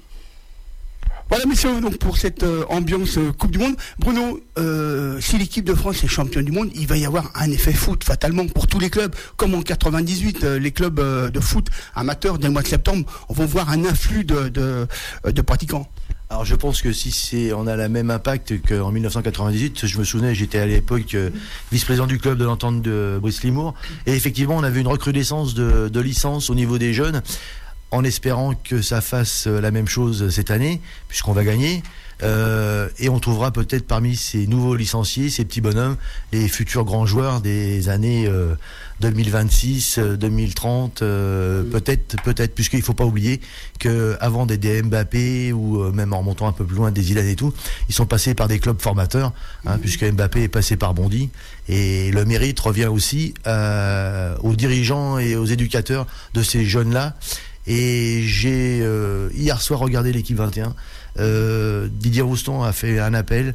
Voilà, messieurs, donc pour cette euh, ambiance euh, Coupe du Monde. Bruno, euh, si l'équipe de France est championne du monde, il va y avoir un effet foot fatalement pour tous les clubs. Comme en quatre-vingt-dix-huit, euh, les clubs euh, de foot amateurs, dès le mois de septembre, on va voir un afflux de, de, de pratiquants. Alors je pense que si c'est, on a le même impact qu'en dix-neuf cent quatre-vingt-dix-huit, je me souvenais, j'étais à l'époque euh, vice-président du club de l'Entente de Brice Limours, et effectivement on avait une recrudescence de, de licences au niveau des jeunes, en espérant que ça fasse la même chose cette année, puisqu'on va gagner. Euh, et on trouvera peut-être parmi ces nouveaux licenciés, ces petits bonhommes, les futurs grands joueurs des années euh, deux mille vingt-six, deux mille trente, euh, peut-être, peut-être, puisqu'il faut pas oublier que avant d'être des Mbappé ou euh, même en remontant un peu plus loin des Zidane et tout, ils sont passés par des clubs formateurs, hein, puisque Mbappé est passé par Bondy, et le mérite revient aussi euh, aux dirigeants et aux éducateurs de ces jeunes-là. Et j'ai euh, hier soir regardé l'équipe vingt et un. Euh, Didier Roustan a fait un appel,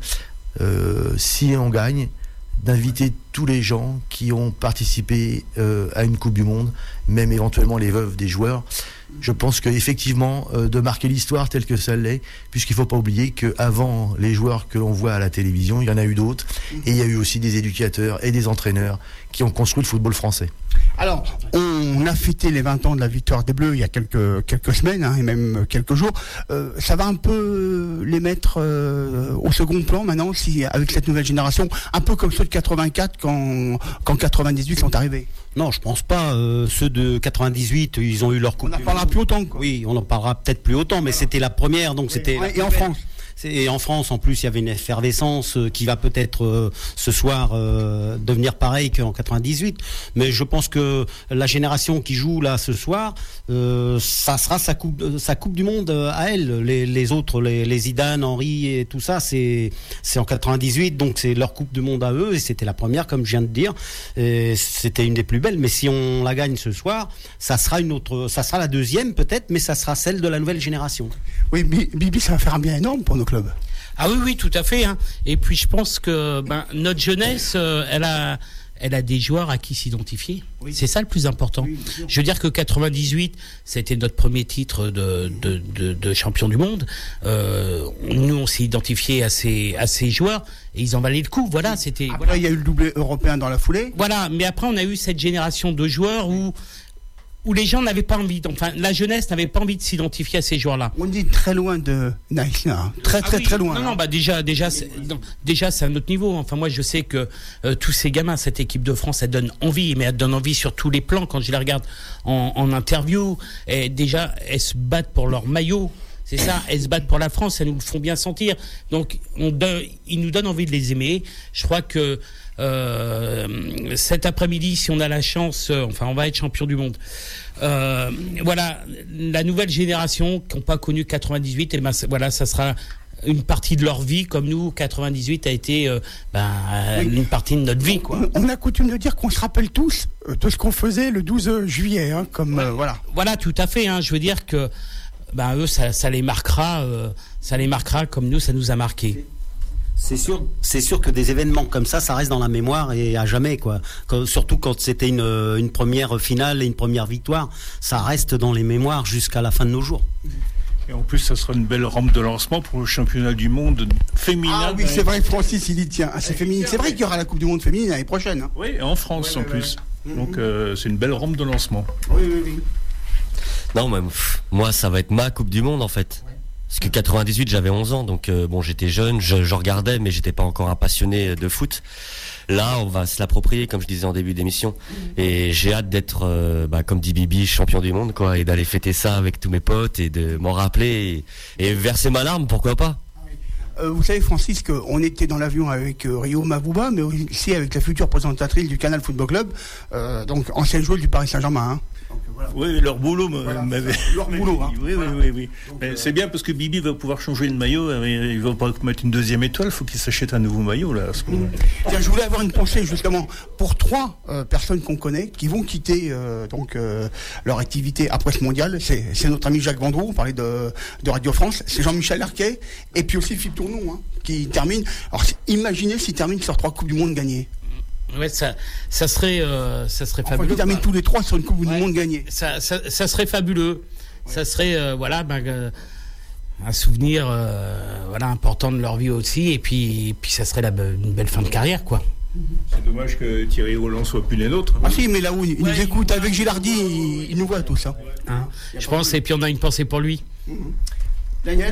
euh, si on gagne, d'inviter tous les gens qui ont participé euh, à une Coupe du Monde, même éventuellement les veuves des joueurs. Je pense qu'effectivement, euh, de marquer l'histoire telle que ça l'est, puisqu'il ne faut pas oublier qu'avant les joueurs que l'on voit à la télévision, il y en a eu d'autres, et il y a eu aussi des éducateurs et des entraîneurs qui ont construit le football français. Alors, on a fêté les vingt ans de la victoire des Bleus il y a quelques, quelques semaines, hein, et même quelques jours. Euh, ça va un peu les mettre euh, au second plan maintenant, si, avec cette nouvelle génération, un peu comme ceux de quatre-vingt-quatre quand, quand quatre-vingt-dix-huit sont arrivés. Non, je pense pas. Euh, ceux de quatre-vingt-dix-huit, ils ont eu leur coupe. On en parlera plus autant, quoi. Oui, on en parlera peut-être plus autant, mais c'était la première, donc oui, c'était. Ouais, et en France. Et en France, en plus, il y avait une effervescence qui va peut-être euh, ce soir euh, devenir pareil qu'en quatre-vingt-dix-huit. Mais je pense que la génération qui joue là ce soir, euh, ça sera sa coupe, sa coupe du monde à elle. Les, les autres, les, les Zidane, Henry et tout ça, c'est c'est en quatre-vingt-dix-huit, donc c'est leur coupe du monde à eux. Et c'était la première, comme je viens de dire. Et c'était une des plus belles. Mais si on la gagne ce soir, ça sera une autre, ça sera la deuxième peut-être, mais ça sera celle de la nouvelle génération. Oui, Bibi, ça va faire un bien énorme pour nos clubs. Ah oui, oui, tout à fait. Hein. Et puis je pense que ben, notre jeunesse, euh, elle a, elle a des joueurs à qui s'identifier. Oui. C'est ça le plus important. Oui, je veux dire que quatre-vingt-dix-huit, c'était notre premier titre de, de, de, de champion du monde. Euh, nous, on s'est identifié à ces, à ces joueurs et ils en valaient le coup. Voilà, c'était. Après, voilà. Il y a eu le doublé européen dans la foulée. Voilà, mais après, on a eu cette génération de joueurs où. où les gens n'avaient pas envie, enfin la jeunesse n'avait pas envie de s'identifier à ces joueurs-là. On dit très loin de Nice, hein. très très ah oui, très loin. Non, là. non, bah déjà, déjà, c'est, non, déjà c'est un autre niveau. Enfin moi je sais que euh, tous ces gamins, cette équipe de France, elle donne envie, mais elle donne envie sur tous les plans. Quand je les regarde en, en interview, et déjà elles se battent pour leur maillot. C'est ça, elles se battent pour la France, elles nous le font bien sentir. Donc, on donne, ils nous donnent envie de les aimer. Je crois que euh, cet après-midi, si on a la chance, euh, enfin, on va être champion du monde. Euh, voilà, la nouvelle génération qui n'ont pas connu quatre-vingt-dix-huit, et ben, voilà, ça sera une partie de leur vie, comme nous, quatre-vingt-dix-huit a été euh, ben, oui. une partie de notre vie, quoi. On a coutume de dire qu'on se rappelle tous de ce qu'on faisait le douze juillet, hein, comme ouais. euh, voilà. Voilà, tout à fait. Hein, je veux dire que. Ben eux, ça, ça les marquera, euh, ça les marquera comme nous, ça nous a marqué. C'est sûr, c'est sûr que des événements comme ça, ça reste dans la mémoire et à jamais, quoi. Quand, surtout quand c'était une, une première finale et une première victoire, ça reste dans les mémoires jusqu'à la fin de nos jours. Et en plus, ça sera une belle rampe de lancement pour le championnat du monde féminin. Ah oui, c'est vrai, Francis, il y tient. Ah, c'est féminin. C'est vrai qu'il y aura la Coupe du Monde féminine l'année prochaine. Hein. Oui, en France ouais, en ouais, plus. Ouais. Donc euh, c'est une belle rampe de lancement. Oui, oui, oui. Non, mais pff, moi, ça va être ma Coupe du Monde en fait. Parce que quatre-vingt-dix-huit, j'avais onze ans, donc euh, bon, j'étais jeune, je, je regardais, mais j'étais pas encore un passionné de foot. Là, on va se l'approprier, comme je disais en début d'émission, et j'ai hâte d'être, euh, bah, comme dit Bibi, champion du monde, quoi, et d'aller fêter ça avec tous mes potes et de m'en rappeler et, et verser ma larme, pourquoi pas. Euh, vous savez, Francis, qu'on était dans l'avion avec euh, Rio Mavouba, mais aussi avec la future présentatrice du Canal Football Club, euh, donc ancienne joueuse du Paris Saint-Germain. Hein. Oui, leur boulot voilà, m'avait. Leur boulot, hein. Oui, oui, oui, oui. Mais c'est bien parce que Bibi va pouvoir changer de maillot. Il va pas mettre une deuxième étoile. Il faut qu'il s'achète un nouveau maillot là. À ce moment. Tiens, je voulais avoir une pensée justement pour trois euh, personnes qu'on connaît qui vont quitter euh, donc euh, leur activité après ce mondial. C'est, c'est notre ami Jacques Vendroux. On parlait de, de Radio France. C'est Jean-Michel Arquet et puis aussi Philippe Tournon hein, qui termine. Alors imaginez s'il termine sur trois coupes du monde gagnées. Ouais, ça, ça serait, euh, ça serait enfin, fabuleux. Ils terminent tous les trois sur une Coupe ouais. du Monde gagnée. Ça, ça, ça serait fabuleux. Ouais. Ça serait, euh, voilà, bah, euh, un souvenir, euh, voilà, important de leur vie aussi. Et puis, et puis ça serait la, une belle fin de carrière, quoi. C'est dommage que Thierry Roland soit plus les nôtres. Ah si, mais là où il ouais, nous écoute il... avec Gilardi, il, il nous voit tout ça. Hein, je pense, et puis on a une pensée pour lui. Mm-hmm. Daniel ?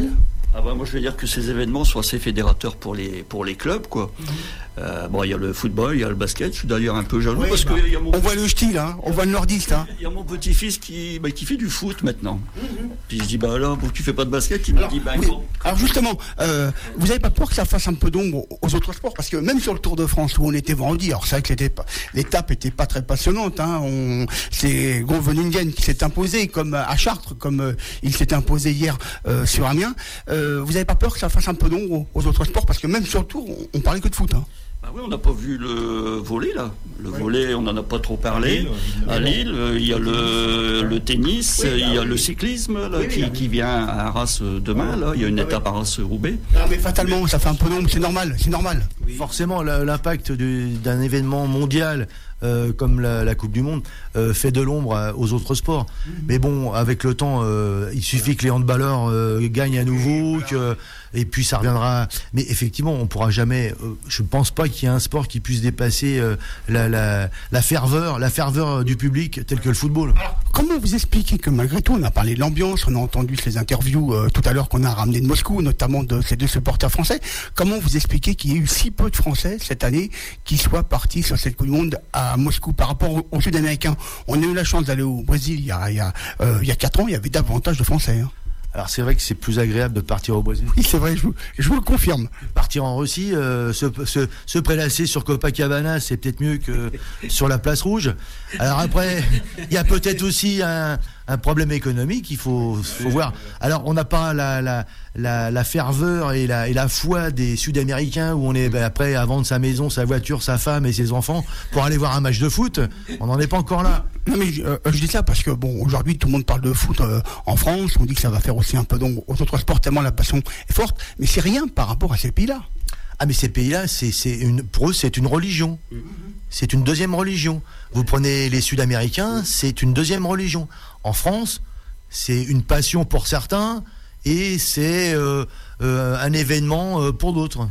Ah bah moi je vais dire que ces événements sont assez fédérateurs pour les pour les clubs quoi. Mmh. Euh, bon il y a le football, il y a le basket. Je suis d'ailleurs un peu jaloux oui, parce bah, que y a mon... on voit le style hein, on voit le nordiste hein. Il y a mon petit-fils qui bah, qui fait du foot maintenant. Mmh. Puis je dis bah alors tu fais pas de basket, il alors, me dit bah oui. non. Alors justement, euh, vous avez pas peur que ça fasse un peu d'ombre aux autres sports parce que même sur le Tour de France où on était vendredi, alors c'est vrai que l'étape était pas très passionnante. Hein, on, c'est Groenewegen qui s'est imposé comme à Chartres, comme euh, il s'est imposé hier euh, sur Amiens. Euh, vous avez pas peur que ça fasse un peu d'ombre aux autres sports parce que même sur le Tour, on, on parlait que de foot. Hein. Bah oui, on n'a pas vu le volley là. Le oui. volley, on n'en a pas trop parlé. À Lille, il euh, y a le, le tennis, il oui, bah, y a oui. le cyclisme là, oui, qui, oui. qui vient à Arras demain. Là, il y a une ah, étape oui. à Arras-Roubaix. Non, mais fatalement, ça fait un peu d'ombre. C'est normal, c'est normal. Oui. Forcément, l'impact du, d'un événement mondial. Euh, comme la, la Coupe du Monde euh, fait de l'ombre à, aux autres sports. Mmh. Mais bon, avec le temps, euh, il suffit que les handballeurs euh, gagnent à nouveau, que, et puis ça reviendra. Mais effectivement, on pourra jamais. Euh, je ne pense pas qu'il y ait un sport qui puisse dépasser euh, la, la, la ferveur, la ferveur du public, tel que le football. Alors, comment vous expliquez que malgré tout, on a parlé de l'ambiance, on a entendu ces interviews euh, tout à l'heure qu'on a ramené de Moscou, notamment de ces deux supporters français. Comment vous expliquez qu'il y ait eu si peu de Français cette année qui soient partis sur cette Coupe du Monde à à Moscou par rapport aux, aux Sud-Américains? On a eu la chance d'aller au Brésil il y a, il y a, euh, il y a quatre ans, il y avait davantage de Français. Hein. Alors c'est vrai que c'est plus agréable de partir au Brésil. Oui, c'est vrai, je vous, je vous le confirme. Partir en Russie, euh, se, se, se prélasser sur Copacabana, c'est peut-être mieux que sur la place rouge. Alors après, il y a peut-être aussi un, un problème économique, il faut, faut voir. Alors on n'a pas la, la, la, la ferveur et la, et la foi des Sud-Américains où on est ben, prêt à vendre sa maison, sa voiture, sa femme et ses enfants pour aller voir un match de foot. On n'en est pas encore là. Non mais euh, je dis ça parce que bon, aujourd'hui tout le monde parle de foot euh, en France, on dit que ça va faire aussi un peu d'ombre aux autres sports tellement la passion est forte, mais c'est rien par rapport à ces pays-là. Ah mais ces pays-là, c'est, c'est une, pour eux c'est une religion. C'est une deuxième religion. Vous prenez les Sud-Américains, c'est une deuxième religion. En France, c'est une passion pour certains et c'est euh, euh, un événement euh, pour d'autres.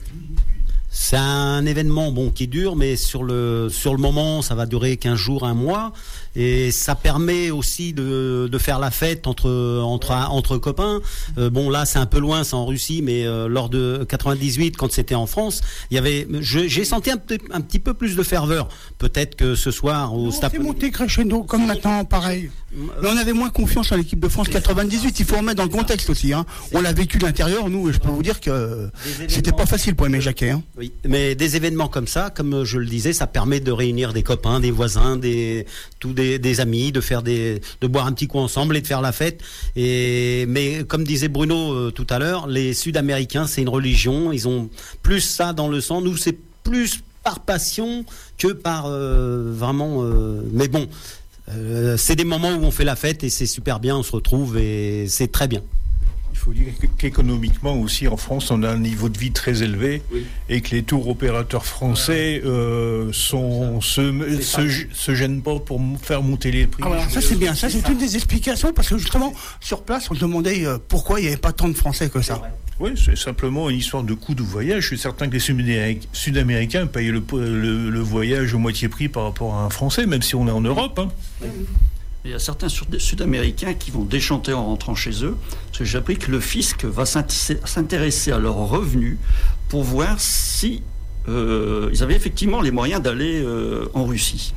C'est un événement bon qui dure, mais sur le sur le moment, ça va durer quinze jours, un mois, et ça permet aussi de de faire la fête entre entre entre copains. Euh, bon là, c'est un peu loin, c'est en Russie, mais euh, lors de quatre-vingt-dix-huit, quand c'était en France, il y avait, je, j'ai senti un petit un petit peu plus de ferveur. Peut-être que ce soir au stade. C'est monté crescendo comme maintenant, pareil. Mais on avait moins confiance en l'équipe de France quatre-vingt-dix-huit. Il faut remettre dans le contexte aussi. Hein. On l'a vécu de l'intérieur, nous, et je peux vous dire que c'était pas facile pour Aimé Jacquet. Hein. Oui, mais des événements comme ça, comme je le disais, ça permet de réunir des copains, des voisins, des tous des, des amis, de faire des, de boire un petit coup ensemble et de faire la fête. Et mais comme disait Bruno euh, tout à l'heure, les Sud-Américains, c'est une religion. Ils ont plus ça dans le sang. Nous, c'est plus par passion que par euh, vraiment. Euh, mais bon. Euh, c'est des moments où on fait la fête et c'est super bien, on se retrouve et c'est très bien. Il faut dire qu'économiquement aussi, en France, on a un niveau de vie très élevé oui. et que les tours opérateurs français euh, sont, se, se, se gênent pas pour faire monter les prix. Ah voilà, ça c'est bien, ça c'est une des explications, parce que justement, sur place, on se demandait euh, pourquoi il n'y avait pas tant de Français que ça. Oui, c'est simplement une histoire de coût de voyage. Je suis certain que les Sud-Américains payent le, le, le voyage au moitié prix par rapport à un Français, même si on est en Europe. Hein. Il y a certains Sud-Américains qui vont déchanter en rentrant chez eux, parce que j'ai appris que le fisc va s'intéresser à leurs revenus pour voir si euh, ils avaient effectivement les moyens d'aller euh, en Russie.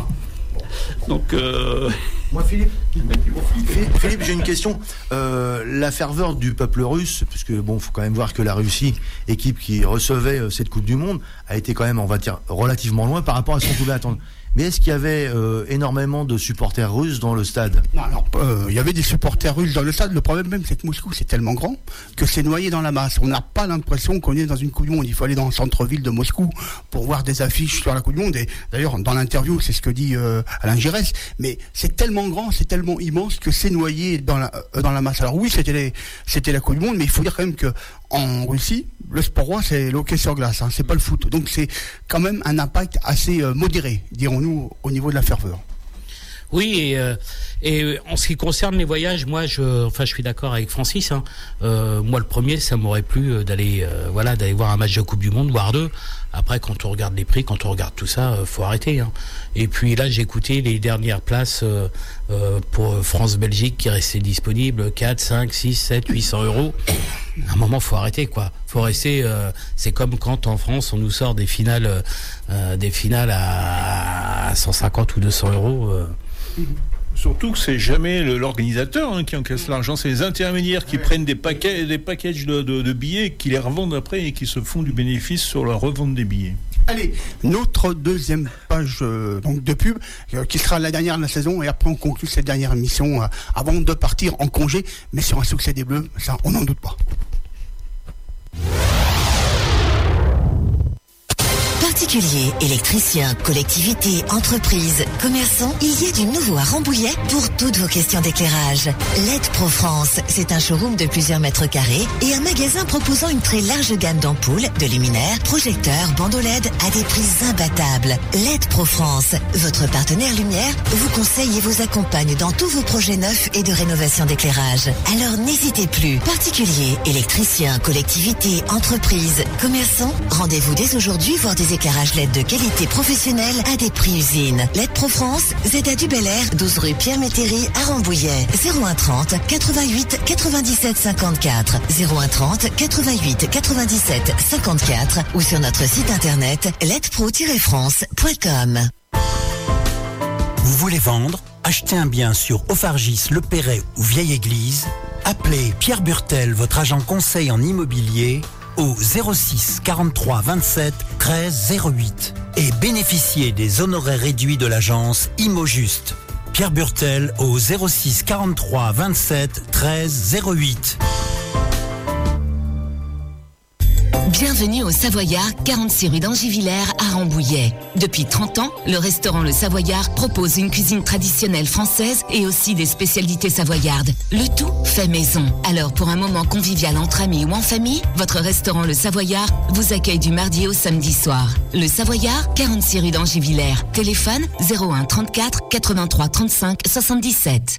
Donc... Euh... Moi, Philippe, Philippe, j'ai une question. Euh, la ferveur du peuple russe, puisque bon, faut quand même voir que la Russie, équipe qui recevait euh, cette Coupe du Monde, a été quand même, on va dire, relativement loin par rapport à ce qu'on pouvait attendre. Mais est-ce qu'il y avait euh, énormément de supporters russes dans le stade ? Non, alors, euh, il y avait des supporters russes dans le stade. Le problème même, c'est que Moscou, c'est tellement grand que c'est noyé dans la masse. On n'a pas l'impression qu'on est dans une Coupe du Monde. Il faut aller dans le centre-ville de Moscou pour voir des affiches sur la Coupe du Monde. Et d'ailleurs, dans l'interview, c'est ce que dit euh, Alain Giresse. Mais c'est tellement grand, c'est tellement immense que c'est noyé dans la, euh, dans la masse. Alors oui, c'était, les, c'était la Coupe du Monde, mais il faut dire quand même que en Russie, le sport roi, c'est l'hockey sur glace, hein, c'est pas le foot. Donc c'est quand même un impact assez euh, modéré, dirons-nous, au niveau de la ferveur. Oui, et, euh, et en ce qui concerne les voyages, moi, je, enfin, je suis d'accord avec Francis. Hein. Euh, moi, le premier, ça m'aurait plu d'aller, euh, voilà, d'aller voir un match de Coupe du Monde, voire deux. Après, quand on regarde les prix, quand on regarde tout ça, euh, faut arrêter. Hein. Et puis là, j'ai écouté les dernières places euh, euh, pour France-Belgique qui restaient disponibles, quatre, cinq, six, sept, huit cents euros. À un moment, faut arrêter, quoi. Faut rester. Euh, c'est comme quand en France, on nous sort des finales, euh, des finales à, à cent cinquante ou deux cents euros. Euh. Surtout que c'est jamais le, l'organisateur hein, qui encaisse l'argent, c'est les intermédiaires qui ouais. prennent des paquets, des packages de, de, de billets, qui les revendent après et qui se font du bénéfice sur la revente des billets. Allez, notre deuxième page euh, donc de pub, euh, qui sera la dernière de la saison, et après on conclut cette dernière émission euh, avant de partir en congé, mais sur un succès des Bleus, ça on n'en doute pas. Particuliers, électriciens, collectivités, entreprises, commerçants, il y a du nouveau à Rambouillet pour toutes vos questions d'éclairage. L E D Pro France, c'est un showroom de plusieurs mètres carrés et un magasin proposant une très large gamme d'ampoules, de luminaires, projecteurs, bandeaux L E D à des prix imbattables. L E D Pro France, votre partenaire lumière, vous conseille et vous accompagne dans tous vos projets neufs et de rénovation d'éclairage. Alors n'hésitez plus. Particuliers, électriciens, collectivités, entreprises, commerçants, rendez-vous dès aujourd'hui voir des éclairage L E D de qualité professionnelle à des prix usines. L E D Pro France, Z A du Bel Air, douze rue Pierre Métairie à Rambouillet. zéro un trente quatre-vingt-huit quatre-vingt-dix-sept cinquante-quatre. zéro un trente quatre-vingt-huit quatre-vingt-dix-sept cinquante-quatre ou sur notre site internet l e d pro tiret france point com. Vous voulez vendre, acheter un bien sur Ophargis, Le Perret ou Vieille Église? Appelez Pierre Burtel, votre agent conseil en immobilier, au zéro six quarante-trois vingt-sept treize zéro huit et bénéficiez des honoraires réduits de l'agence ImoJuste. Pierre Burtel au zéro six quarante-trois vingt-sept treize zéro huit. Bienvenue au Savoyard, quarante-six rue d'Angivillers à Rambouillet. Depuis trente ans, le restaurant Le Savoyard propose une cuisine traditionnelle française et aussi des spécialités savoyardes. Le tout fait maison. Alors pour un moment convivial entre amis ou en famille, votre restaurant Le Savoyard vous accueille du mardi au samedi soir. Le Savoyard, quarante-six rue d'Angivillers. Téléphone zéro un trente-quatre quatre-vingt-trois trente-cinq soixante-dix-sept.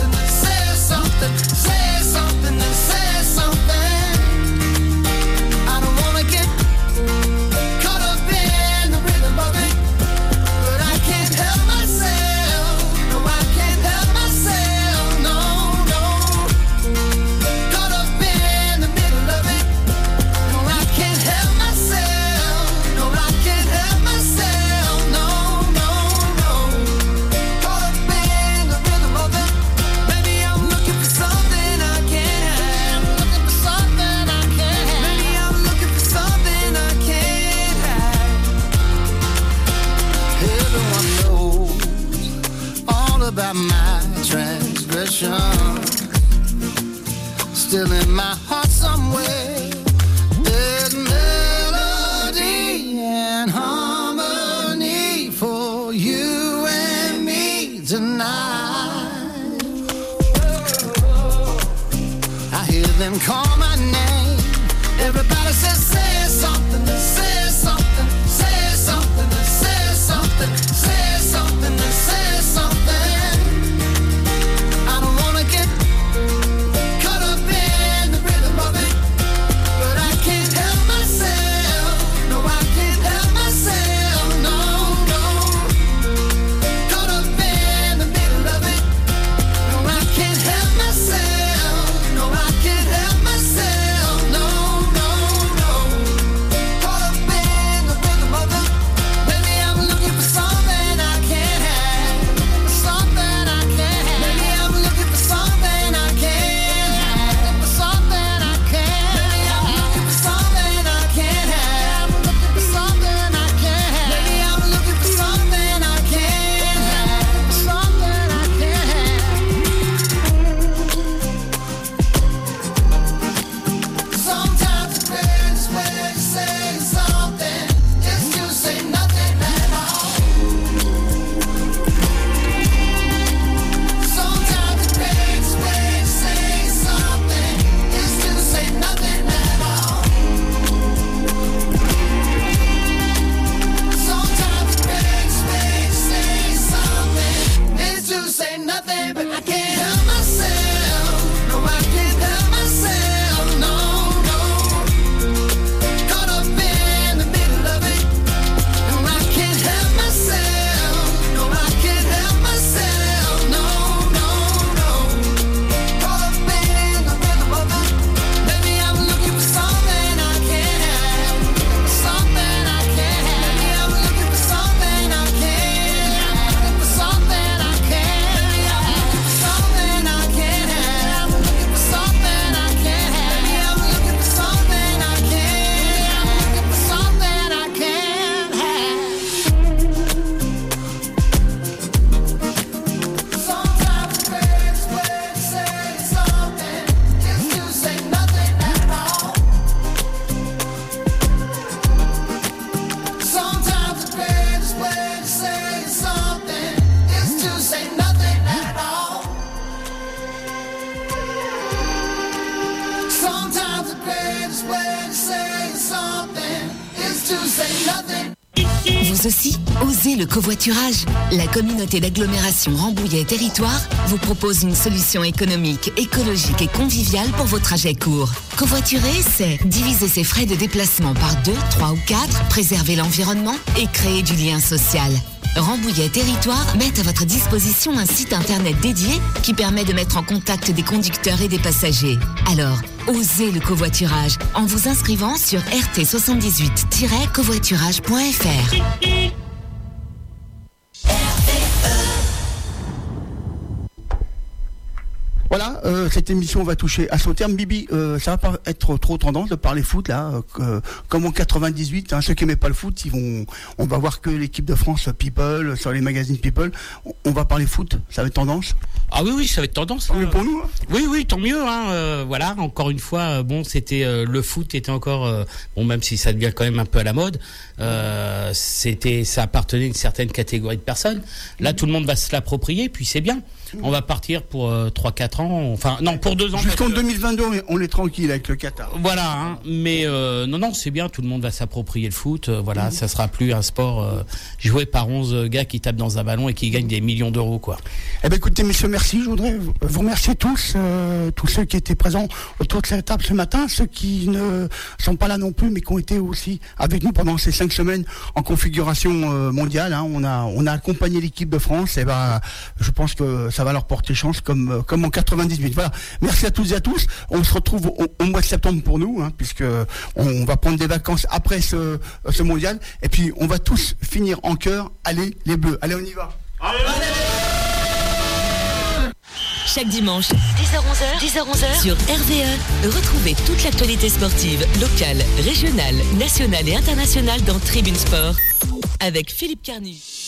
I about my transgression. Still in my heart somewhere, there's melody and harmony for you and me tonight. I hear them call my name. Everybody says, say something, say something, say something, say something, say something, say something. I don't wanna get caught up in the rhythm of it, but I can't help myself. No, I can't help myself. No, no. Caught up in the middle of it. No, I can't help myself. No, I can't help myself. No, no, no. Caught up in the rhythm of it. Maybe I'm looking for something I can't have. Something I can't have. Maybe I'm looking for something I can't have. For something I can't have. Maybe I'm looking for something I can't have. For something I can't have. Maybe I'm looking for something I can't have. For something I can't have. Sometimes the greatest way to say something is to say nothing at all. Sometimes the greatest way to say something is to say nothing at all. Sometimes the greatest way to say something is to say nothing, but I can't help myself. No, I can't help myself. No, no. Caught up in the middle of it. No, I can't help myself. No, I can't help myself. No, no, no. Caught up in the rhythm of it. Maybe I'm looking for something I can't have. Something I can't have. Maybe I'm looking for something I can't have. For something I can't have. Something I can't have. Looking for something I can't have. Maybe I'm looking for something I can't have. Looking for something I can't have. Sometimes the greatest way to say something is to say nothing at all. Sometimes the greatest way to say something is to say nothing at all. Sometimes the greatest way to say something is to say nothing. Vous aussi, osez le covoiturage. La communauté d'agglomération Rambouillet Territoire vous propose une solution économique, écologique et conviviale pour vos trajets courts. Covoiturer, c'est diviser ses frais de déplacement par deux, trois ou quatre, préserver l'environnement et créer du lien social. Rambouillet Territoire met à votre disposition un site internet dédié qui permet de mettre en contact des conducteurs et des passagers. Alors, osez le covoiturage en vous inscrivant sur r t soixante-dix-huit tiret covoiturage point f r. Voilà, euh, cette émission va toucher à son terme. Bibi, euh, ça va pas être trop tendance de parler foot là, euh, comme en quatre-vingt-dix-huit. Hein, ceux qui n'aimaient pas le foot, ils vont, on va voir que l'équipe de France People sur les magazines People. On, on va parler foot, ça va être tendance. Ah oui, oui, ça va être tendance. Tant mieux pour nous. Hein. Oui, oui, tant mieux. Hein, euh, voilà, encore une fois, euh, bon, c'était euh, le foot était encore euh, bon, même si ça devient quand même un peu à la mode. Euh, c'était, ça appartenait à une certaine catégorie de personnes. Là, tout le monde va se l'approprier, puis c'est bien. On va partir pour euh, trois quatre ans, enfin non, pour deux ans. Jusqu'en deux mille vingt-deux, on est tranquille avec le Qatar. Voilà, hein, mais euh, non, non, c'est bien, tout le monde va s'approprier le foot, euh, voilà, mmh. Ça sera plus un sport euh, joué par onze gars qui tapent dans un ballon et qui gagnent des millions d'euros, quoi. Eh ben écoutez, messieurs, merci, je voudrais vous remercier tous, euh, tous ceux qui étaient présents autour de cette table ce matin, ceux qui ne sont pas là non plus, mais qui ont été aussi avec nous pendant ces cinq semaines en configuration euh, mondiale, hein. On a, on a accompagné l'équipe de France, et ben, je pense que ça va leur porter chance comme, comme en quatre-vingt-dix-huit. Voilà. Merci à toutes et à tous. On se retrouve au, au mois de septembre pour nous, hein, puisque on va prendre des vacances après ce, ce mondial. Et puis, on va tous finir en chœur. Allez, les Bleus. Allez, on y va. Allez, allez. Chaque dimanche, dix heures onze heures, dix heures onze heures sur R V E, retrouvez toute l'actualité sportive locale, régionale, nationale et internationale dans Tribune Sport avec Philippe Carnu.